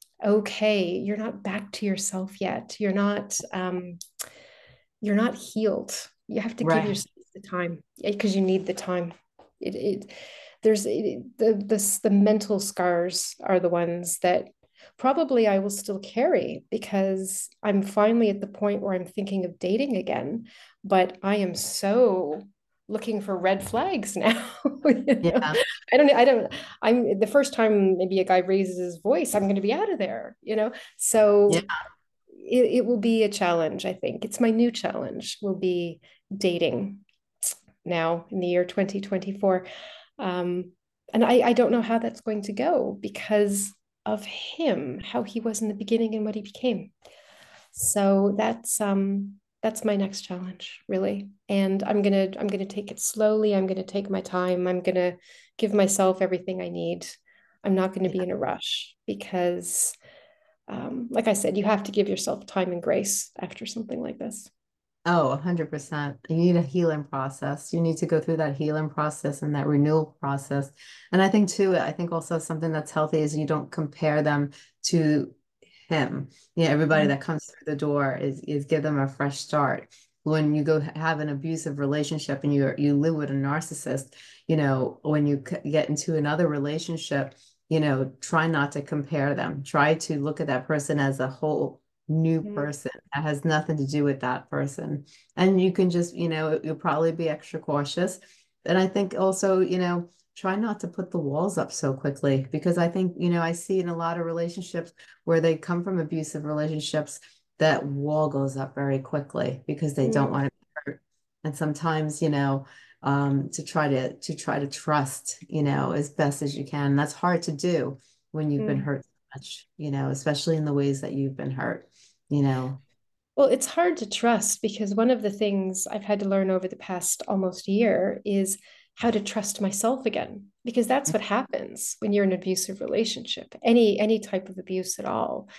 okay. You're not back to yourself yet. You're not um, you're not healed. You have to give Right. yourself the time because you need the time. It, it there's it, the the the mental scars are the ones that probably I will still carry because I'm finally at the point where I'm thinking of dating again, but I am so looking for red flags now. You know? Yeah. I don't I don't I'm the first time maybe a guy raises his voice, I'm going to be out of there, you know? Yeah. So it, it will be a challenge, I think. It's my new challenge will be dating now in the year twenty twenty-four. Um, and I, I don't know how that's going to go because of him, how he was in the beginning and what he became. So that's um that's my next challenge, really. And I'm gonna I'm gonna take it slowly. I'm gonna take my time. I'm gonna give myself everything I need. I'm not going to be Yeah. in a rush because, um, like I said, you have to give yourself time and grace after something like this. Oh, one hundred percent. You need a healing process. You need to go through that healing process and that renewal process. And I think too, I think also something that's healthy is you don't compare them to him. Yeah, everybody Mm. that comes through the door is is give them a fresh start. When you go have an abusive relationship and you you live with a narcissist, you know, when you c- get into another relationship, you know, try not to compare them. Try to look at that person as a whole new Mm. person that has nothing to do with that person. And you can just, you know, you'll probably be extra cautious. And I think also, you know, try not to put the walls up so quickly because I think, you know, I see in a lot of relationships where they come from abusive relationships, that wall goes up very quickly because they don't Mm. want to be hurt. And sometimes, you know, um, to try to to try to trust, you know, as best as you can. That's hard to do when you've been Mm. hurt so much, you know, especially in the ways that you've been hurt, you know. Well, it's hard to trust because one of the things I've had to learn over the past almost year is how to trust myself again, because that's what happens when you're in an abusive relationship. Any any type of abuse at all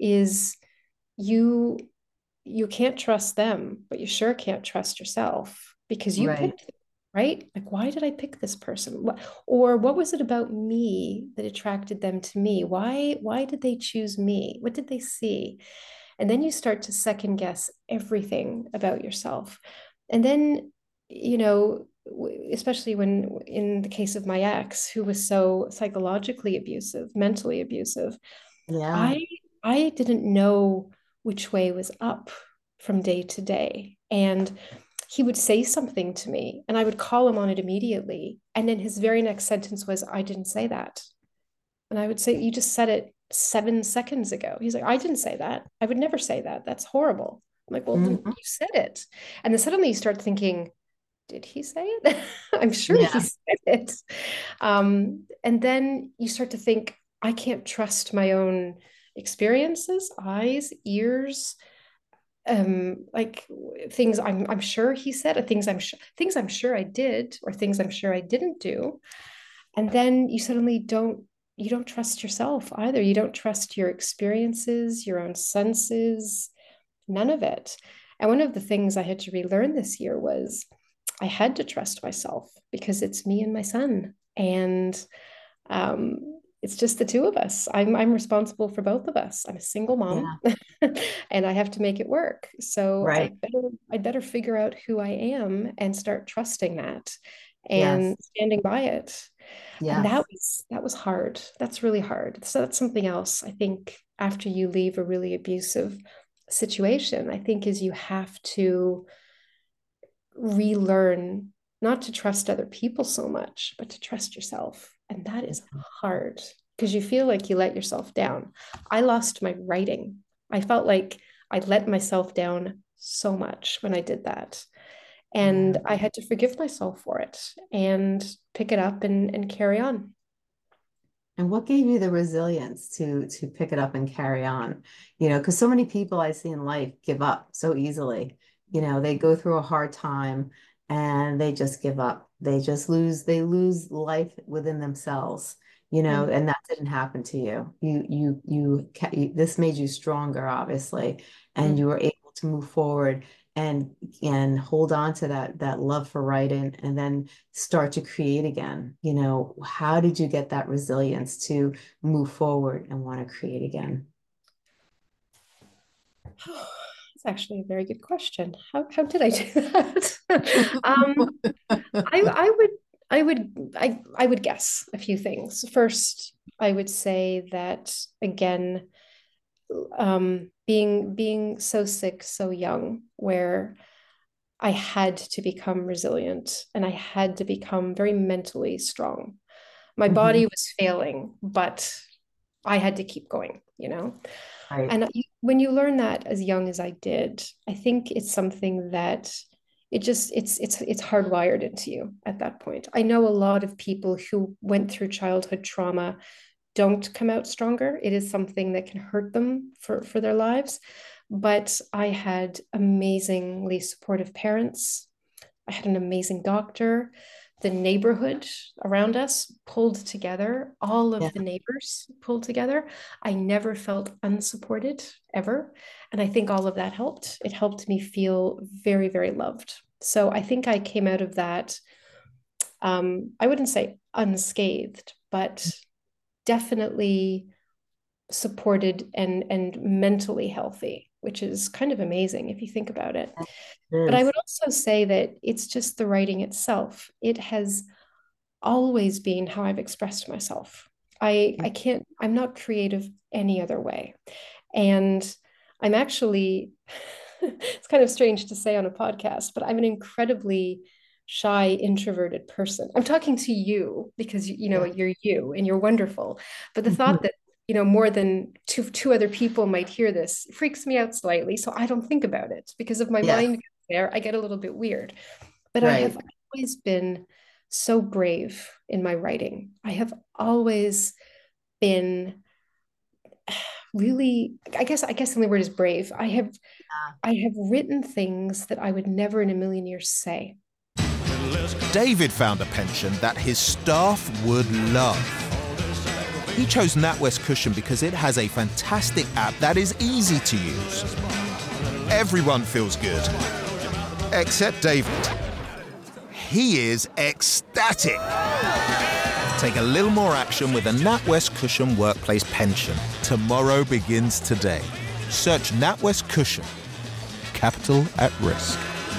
is you you can't trust them, but you sure can't trust yourself because you Right. picked them, right? Like, why did I pick this person? What, or what was it about me that attracted them to me? Why why did they choose me? What did they see? And then you start to second guess everything about yourself. And then, you know, especially when in the case of my ex, who was so psychologically abusive, mentally abusive, Yeah. I I didn't know which way was up from day to day. And he would say something to me and I would call him on it immediately. And then his very next sentence was, I didn't say that. And I would say, you just said it seven seconds ago. He's like, I didn't say that. I would never say that. That's horrible. I'm like, well, then Mhm. you said it. And then suddenly you start thinking, did he say it? I'm sure he Yeah. said it. Um, and then you start to think, I can't trust my own experiences, eyes, ears. um, like things I'm I'm sure he said, or things I'm sure things I'm sure I did, or things I'm sure I didn't do. And then you suddenly don't you don't trust yourself either. You don't trust your experiences, your own senses, none of it. And one of the things I had to relearn this year was I had to trust myself because it's me and my son. And um, it's just the two of us. I'm I'm responsible for both of us. I'm a single mom, Yeah. and I have to make it work. So I Right. better I better figure out who I am and start trusting that Yes. and standing by it. And that Yes. was that was hard. That's really hard. So that's something else I think after you leave a really abusive situation, I think is you have to relearn not to trust other people so much, but to trust yourself. And that is hard because you feel like you let yourself down. I lost my writing. I felt like I let myself down so much when I did that. And Yeah. I had to forgive myself for it and pick it up and, and carry on. And what gave you the resilience to to pick it up and carry on? You know, because so many people I see in life give up so easily. You know, they go through a hard time and they just give up. They just lose, they lose life within themselves, you know, Mm. and that didn't happen to you. You you you, ca- you this made you stronger, obviously, and Mm. you were able to move forward and and hold on to that that love for writing and then start to create again. You know, how did you get that resilience to move forward and want to create again? It's actually a very good question. How, how did I do that? um, I, I would I would I, I would guess a few things. First, I would say that again, um, being being so sick so young, where I had to become resilient and I had to become very mentally strong. My Mhm. body was failing, but I had to keep going, you know? Right. And when you learn that as young as I did, I think it's something that it just it's it's it's hardwired into you at that point. I know a lot of people who went through childhood trauma don't come out stronger. It is something that can hurt them for for their lives. But I had amazingly supportive parents. I had an amazing doctor. The neighborhood around us pulled together, all Yeah. of the neighbors pulled together. I never felt unsupported ever. And I think all of that helped. It helped me feel very, very loved. So I think I came out of that, um, I wouldn't say unscathed, but definitely supported and, and mentally healthy, which is kind of amazing if you think about it. It But I would is. also say that it's just the writing itself. It has always been how I've expressed myself. I I can't, I'm not creative any other way. And I'm actually, it's kind of strange to say on a podcast, but I'm an incredibly shy, introverted person. I'm talking to you because you know Yeah. you're you and you're wonderful. But the Mhm. thought that you know more than two two other people might hear this freaks me out slightly. So I don't think about it because if my Yes. mind goes there, I get a little bit weird. But I have Right. always been so brave in my writing. I have always been really, I guess, I guess the only word is brave. I have, Yeah. I have written things that I would never in a million years say. David found a pension that his staff would love. He chose NatWest Cushion because it has a fantastic app that is easy to use. Everyone feels good, except David. He is ecstatic. Take a little more action with a NatWest Cushion Workplace Pension. Tomorrow begins today. Search NatWest Cushion. Capital at risk.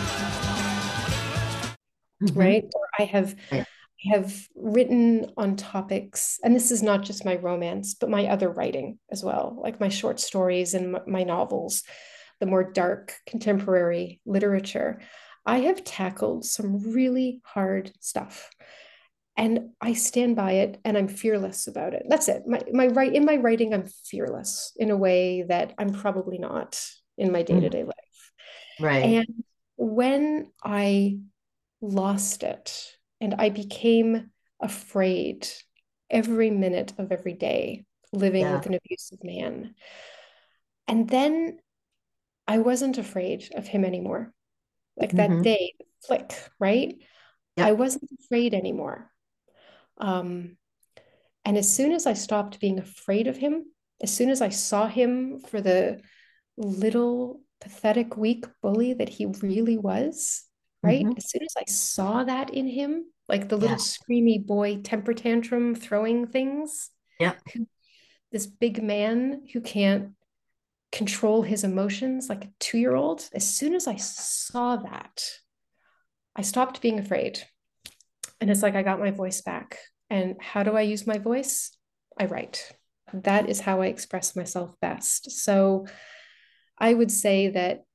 Mhm. Right? Or I have Right. have written on topics, and this is not just my romance, but my other writing as well, like my short stories and my novels, the more dark contemporary literature. I have tackled some really hard stuff. And I stand by it and I'm fearless about it. That's it. My my right in my writing, I'm fearless in a way that I'm probably not in my Mhm. day-to-day life. Right. And when I lost it and I became afraid every minute of every day living Yeah. with an abusive man. And then I wasn't afraid of him anymore. Like that Mm-hmm. day, flick, right? I Yep. wasn't afraid anymore. Um, and as soon as I stopped being afraid of him, as soon as I saw him for the little pathetic, weak bully that he really was, right? Mm-hmm. As soon as I saw that in him, like the little Yeah. screamy boy temper tantrum throwing things, Yep. who, this big man who can't control his emotions like a two-year-old, as soon as I saw that, I stopped being afraid. And it's like I got my voice back. And how do I use my voice? I write. That is how I express myself best. So I would say that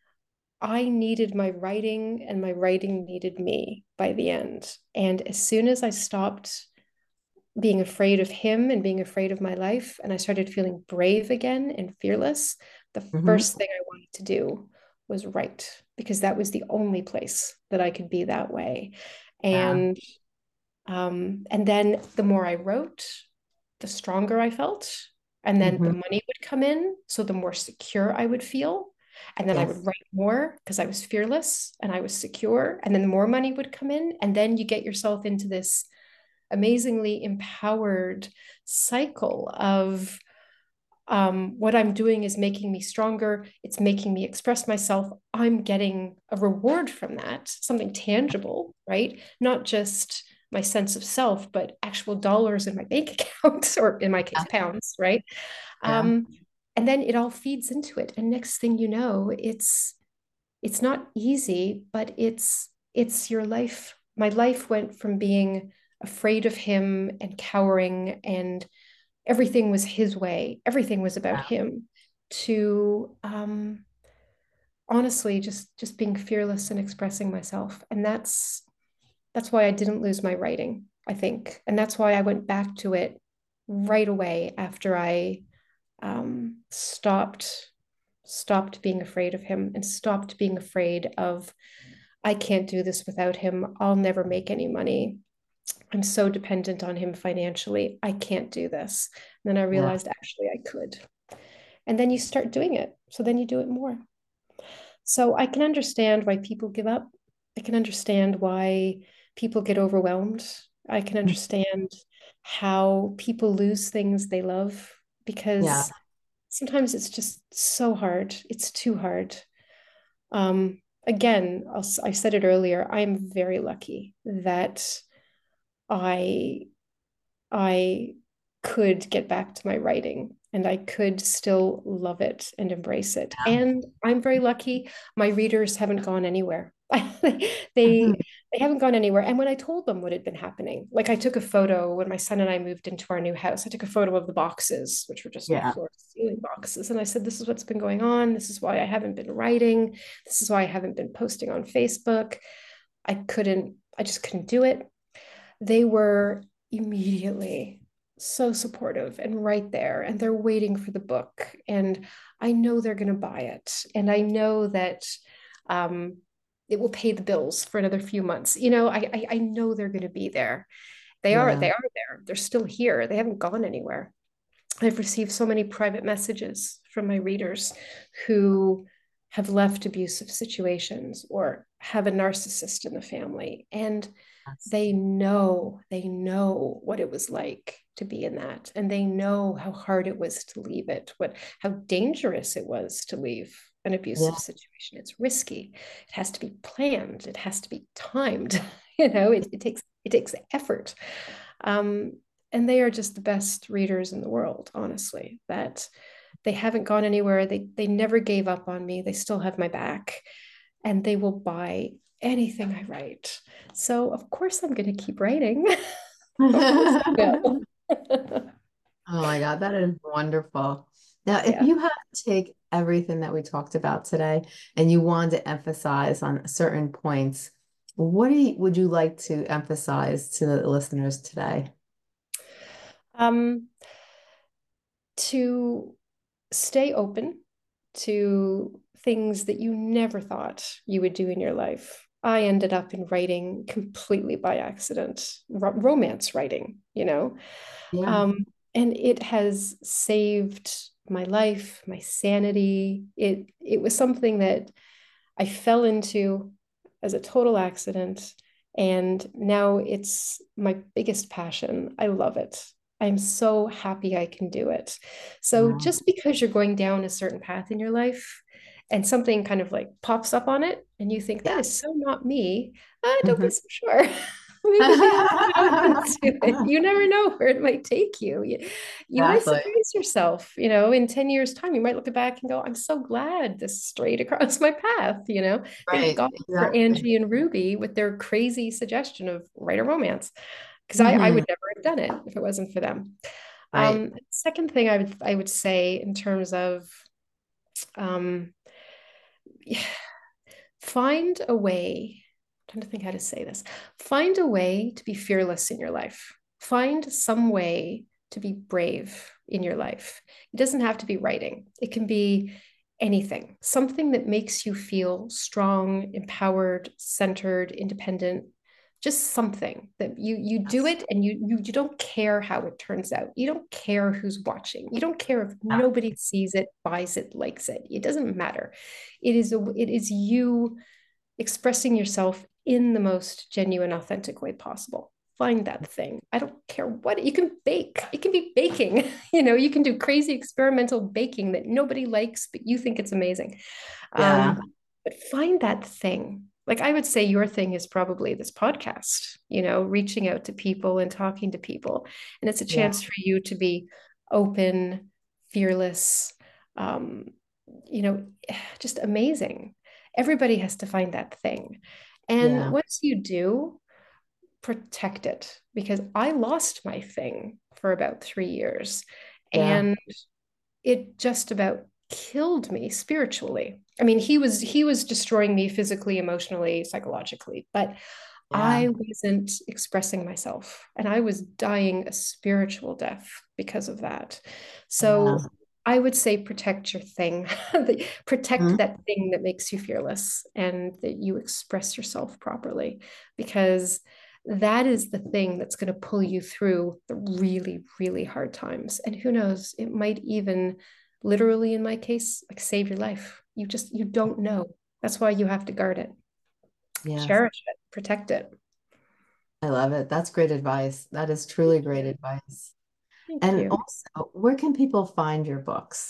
I needed my writing and my writing needed me by the end. And as soon as I stopped being afraid of him and being afraid of my life, and I started feeling brave again and fearless, the Mm-hmm. first thing I wanted to do was write, because that was the only place that I could be that way. Yeah. And um, and then the more I wrote, the stronger I felt. And then the Mm-hmm. money would come in. So the more secure I would feel. And then I would Yes. write more because I was fearless and I was secure. And then more money would come in. And then you get yourself into this amazingly empowered cycle of um, what I'm doing is making me stronger. It's making me express myself. I'm getting a reward from that, something tangible, right? Not just my sense of self, but actual dollars in my bank account, or in my case, Yeah. pounds, right? Yeah. Um, and then it all feeds into it. And next thing you know, it's it's not easy, but it's it's your life. My life went from being afraid of him and cowering, and everything was his way, everything was about him, to um, honestly just just being fearless and expressing myself. And that's that's why I didn't lose my writing, I think. And that's why I went back to it right away after I um, stopped stopped being afraid of him and stopped being afraid of, I can't do this without him. I'll never make any money. I'm so dependent on him financially. I can't do this. And then I Yeah. realized actually I could. And then you start doing it. So then you do it more. So I can understand why people give up. I can understand why people get overwhelmed. I can understand how people lose things they love, Yeah. because sometimes it's just so hard. It's too hard. Um, again, I'll, I said it earlier, I'm very lucky that I I could get back to my writing and I could still love it and embrace it. And I'm very lucky my readers haven't gone anywhere. they Mhm. they haven't gone anywhere. And when I told them what had been happening, like I took a photo when my son and I moved into our new house. I took a photo of the boxes, which were just my Yeah. floor to ceiling boxes. And I said, this is what's been going on. This is why I haven't been writing. This is why I haven't been posting on Facebook. I couldn't, I just couldn't do it. They were immediately so supportive and right there, and they're waiting for the book, and I know they're going to buy it, and I know that um, it will pay the bills for another few months. You know, I I, I know they're going to be there. They are Yeah. they are there. They're still here. They haven't gone anywhere. I've received so many private messages from my readers who have left abusive situations or have a narcissist in the family, and Yes. they know they know what it was like to be in that, and they know how hard it was to leave it, what how dangerous it was to leave an Yeah. abusive situation. It's risky, it has to be planned, it has to be timed. you know it, it takes it takes effort. um, and they are just the best readers in the world, honestly, that they haven't gone anywhere. They they never gave up on me. They still have my back, and they will buy anything I write. So of course I'm going to keep writing. Of course I will. Oh my God, that is wonderful. Now, if Yeah. you had to take everything that we talked about today and you wanted to emphasize on certain points, what do you, would you like to emphasize to the listeners today? Um, to stay open to things that you never thought you would do in your life. I ended up in writing completely by accident, ro- romance writing, you know. Yeah. Um, and it has saved my life, my sanity. It it was something that I fell into as a total accident, and now it's my biggest passion. I love it. I'm so happy I can do it. So Wow. just because you're going down a certain path in your life and something kind of like pops up on it and you think that Yeah. is so not me, uh, don't be Mhm. so sure. Maybe you have to be open to it. You never know where it might take you. You, you might Exactly. surprise yourself, you know, in ten years time, you might look back and go, I'm so glad this strayed across my path, you know. Thank Right. God for Exactly. Angie and Ruby with their crazy suggestion of write a romance. Because I, I Mhm. would never have done it if it wasn't for them. Right. Um, second thing I would I would say in terms of um, find a way, I'm trying to think how to say this. Find a way to be fearless in your life. Find some way to be brave in your life. It doesn't have to be writing. It can be anything, something that makes you feel strong, empowered, centered, independent, just something that you you do Yes. it and you you you don't care how it turns out. You don't care who's watching. You don't care if Yeah. nobody sees it, buys it, likes it. It doesn't matter. It is a, it is you expressing yourself in the most genuine, authentic way possible. Find that thing. I don't care what you can bake. It can be baking. You know, you can do crazy experimental baking that nobody likes, but you think it's amazing. Yeah. Um, but find that thing. Like I would say your thing is probably this podcast, you know, reaching out to people and talking to people. And it's a Yeah. chance for you to be open, fearless, um, you know, just amazing. Everybody has to find that thing. And Yeah. once you do, protect it, because I lost my thing for about three years Yeah. and it just about killed me spiritually. I mean, he was he was destroying me physically, emotionally, psychologically, but Yeah. I wasn't expressing myself and I was dying a spiritual death because of that. Yeah. So I would say protect your thing. Protect Mhm. that thing that makes you fearless and that you express yourself properly, because that is the thing that's going to pull you through the really, really hard times. And who knows, it might even literally, in my case, like save your life. You just, you don't know. That's why you have to guard it, Yes. cherish it, protect it. I love it. That's great advice. That is truly Thank great you. advice. Thank And you. also, where can people find your books?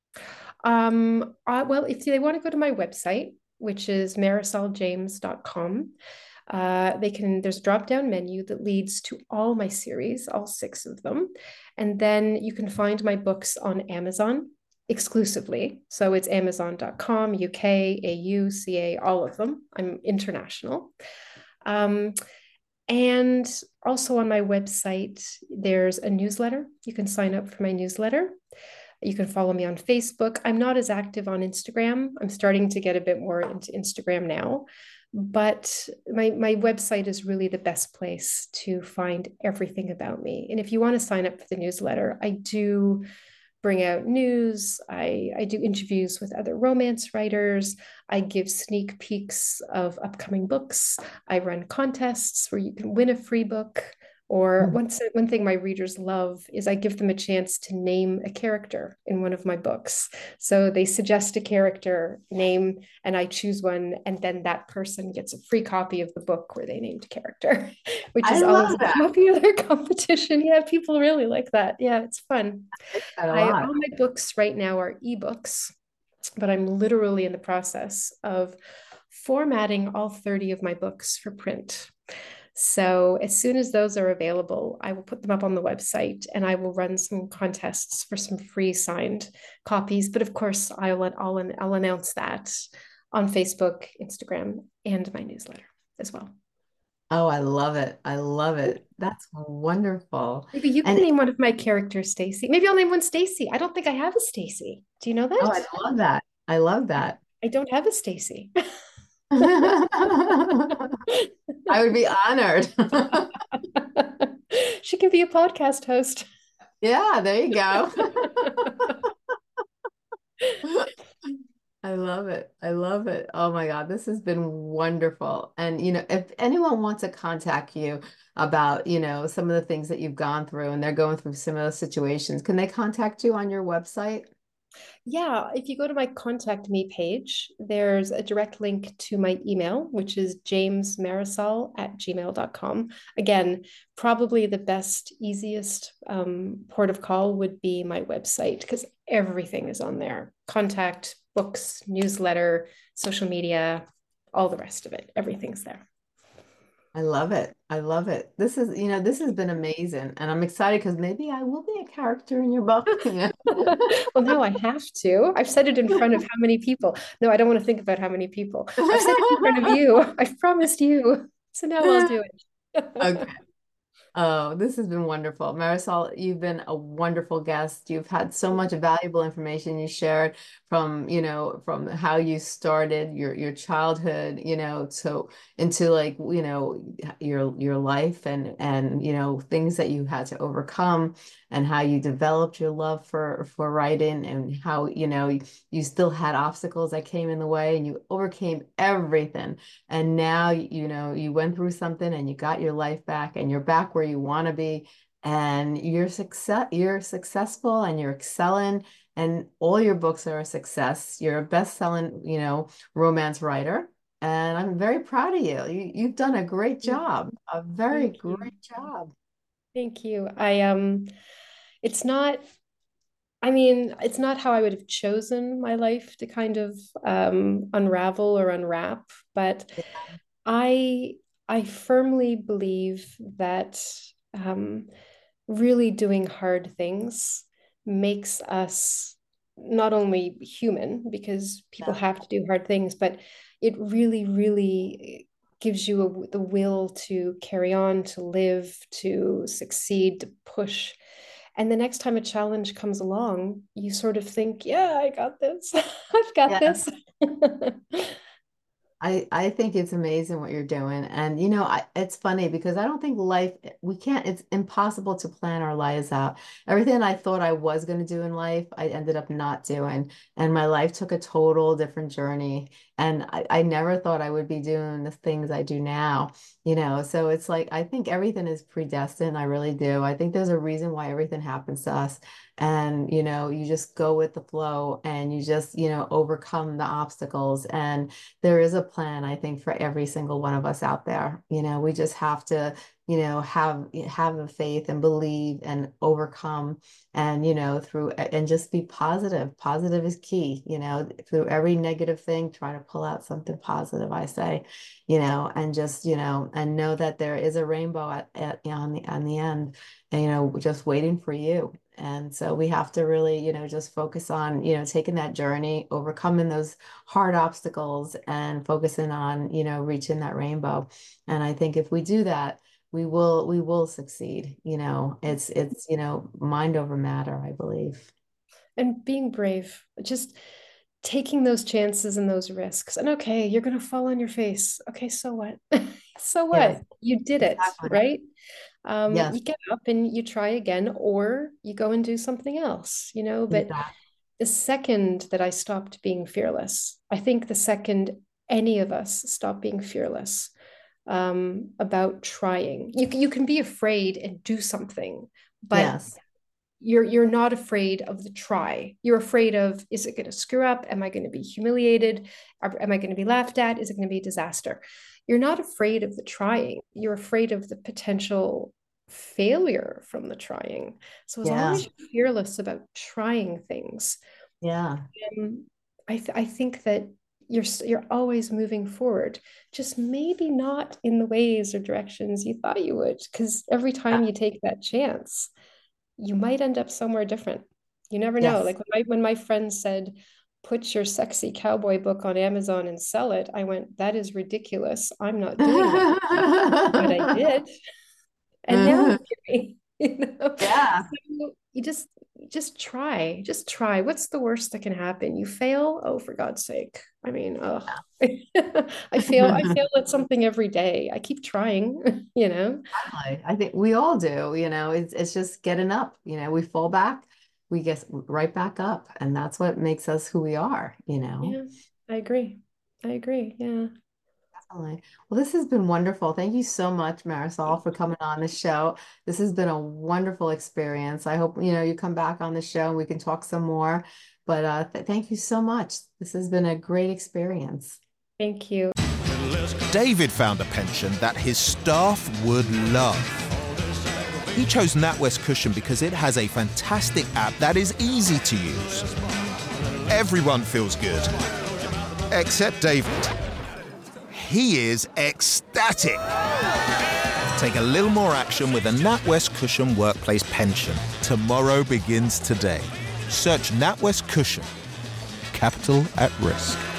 Um, I, well, if they want to go to my website, which is marisol james dot com, uh, they can, there's a drop-down menu that leads to all my series, all six of them. And then you can find my books on Amazon exclusively. So it's amazon dot com, U K, A U, C A, all of them. I'm international. Um, and also on my website, there's a newsletter. You can sign up for my newsletter. You can follow me on Facebook. I'm not as active on Instagram. I'm starting to get a bit more into Instagram now, but my, my website is really the best place to find everything about me. And if you want to sign up for the newsletter, I do bring out news. I, I do interviews with other romance writers. I give sneak peeks of upcoming books. I run contests where you can win a free book. Or Mhm. one, one thing my readers love is I give them a chance to name a character in one of my books. So they suggest a character name and I choose one, and then that person gets a free copy of the book where they named a character, which I is always love a that. popular competition. Yeah, people really like that. Yeah, it's fun. I like that a I, lot. all my books right now are ebooks, but I'm literally in the process of formatting all thirty of my books for print. So as soon as those are available, I will put them up on the website and I will run some contests for some free signed copies. But of course, I'll, I'll, I'll announce that on Facebook, Instagram, and my newsletter as well. Oh, I love it. I love it. That's wonderful. Maybe you can And name one of my characters, Stacy. Maybe I'll name one Stacy. I don't think I have a Stacy. Do you know oh, that? I love that. I love that. I don't have a Stacy. I would be honored. She can be a podcast host. Yeah, there you go. I love it. I love it. Oh my God, this has been wonderful. And, you know, if anyone wants to contact you about, you know, some of the things that you've gone through and they're going through similar situations, can they contact you on your website? Yeah, if you go to my contact me page, there's a direct link to my email, which is jamesmarisol at gmail dot com. Again, probably the best, easiest um, port of call would be my website because everything is on there. Contact, books, newsletter, social media, all the rest of it. Everything's there. I love it. I love it. This is, you know, this has been amazing. And I'm excited because maybe I will be a character in your book. Yeah. Well, now I have to. I've said it in front of how many people? No, I don't want to think about how many people. I've said it in front of you. I've promised you. So now I'll do it. Okay. Oh, this has been wonderful. Marisol, you've been a wonderful guest. You've had so much valuable information you shared from, you know, from how you started your your childhood, you know, to into like, you know, your your life and and you know, things that you had to overcome and how you developed your love for for writing and how, you know, you, you still had obstacles that came in the way and you overcame everything. And now, you know, you went through something and you got your life back and you're back where you want to be and you're success you're successful and you're excelling and all your books are a success. You're a best-selling, you know, romance writer. And I'm very proud of you. You you've done a great job. A very Thank you. great job. Thank you. I um it's not I mean, it's not how I would have chosen my life to kind of um unravel or unwrap, but I I firmly believe that um really doing hard things makes us not only human because people Yeah. have to do hard things, but it really, really gives you a, the will to carry on, to live, to succeed, to push. And the next time a challenge comes along, you sort of think, yeah, I got this. I've got Yeah. this. I, I think it's amazing what you're doing. And, you know, I, it's funny because I don't think life, we can't, it's impossible to plan our lives out. Everything I thought I was going to do in life, I ended up not doing. And my life took a total different journey. And I, I never thought I would be doing the things I do now, you know. So it's like, I think everything is predestined. I really do. I think there's a reason why everything happens to us. And, you know, you just go with the flow and you just, you know, overcome the obstacles. And there is a plan, I think, for every single one of us out there. You know, we just have to, you know, have have a faith and believe and overcome and, you know, through and just be positive. Positive is key, you know, through every negative thing, try to pull out something positive, I say, you know, and just, you know, and know that there is a rainbow at, at you know, on the on the end, and, you know, just waiting for you. And so we have to really, you know, just focus on, you know, taking that journey, overcoming those hard obstacles and focusing on, you know, reaching that rainbow. And I think if we do that, we will we will succeed. You know, it's it's, you know, mind over matter, I believe. And being brave, just taking those chances and those risks. And okay, you're going to fall on your face. Okay, so what? So Yes, what? You did it, exactly. right? Um, Yes, you get up and you try again, or you go and do something else, you know. But exactly. the second that I stopped being fearless, I think the second any of us stop being fearless um, about trying, you, you can be afraid and do something, but Yes. you're you're not afraid of the try. You're afraid of, is it going to screw up? Am I going to be humiliated? Am I going to be laughed at? Is it going to be a disaster? You're not afraid of the trying. You're afraid of the potential failure from the trying. So as long Yeah. as you're fearless about trying things, Yeah. um, I th- I think that you're you're always moving forward, just maybe not in the ways or directions you thought you would, because every time you take that chance, you might end up somewhere different. You never know. Yes. Like when my when my friend said, "Put your sexy cowboy book on Amazon and sell it," I went, "That is ridiculous. I'm not doing that." But I did, and now look at me. You know? Yeah. So you just just try, just try. What's the worst that can happen? You fail? Oh, for God's sake. I mean, oh, I fail. I fail at something every day. I keep trying, you know. Exactly. I think we all do, you know, it's it's just getting up, you know, we fall back, we get right back up. And that's what makes us who we are, you know? Yeah, I agree. I agree. Yeah. Definitely. Well, this has been wonderful. Thank you so much, Marisol, for coming on the show. This has been a wonderful experience. I hope, you know, you come back on the show and we can talk some more. But uh, th thank you so much. This has been a great experience. Thank you. David found a pension that his staff would love. He chose NatWest Cushion because it has a fantastic app that is easy to use. Everyone feels good, except David. He is ecstatic. Take a little more action with a NatWest Cushion workplace pension. Tomorrow begins today. Search NatWest Cushion. Capital at risk.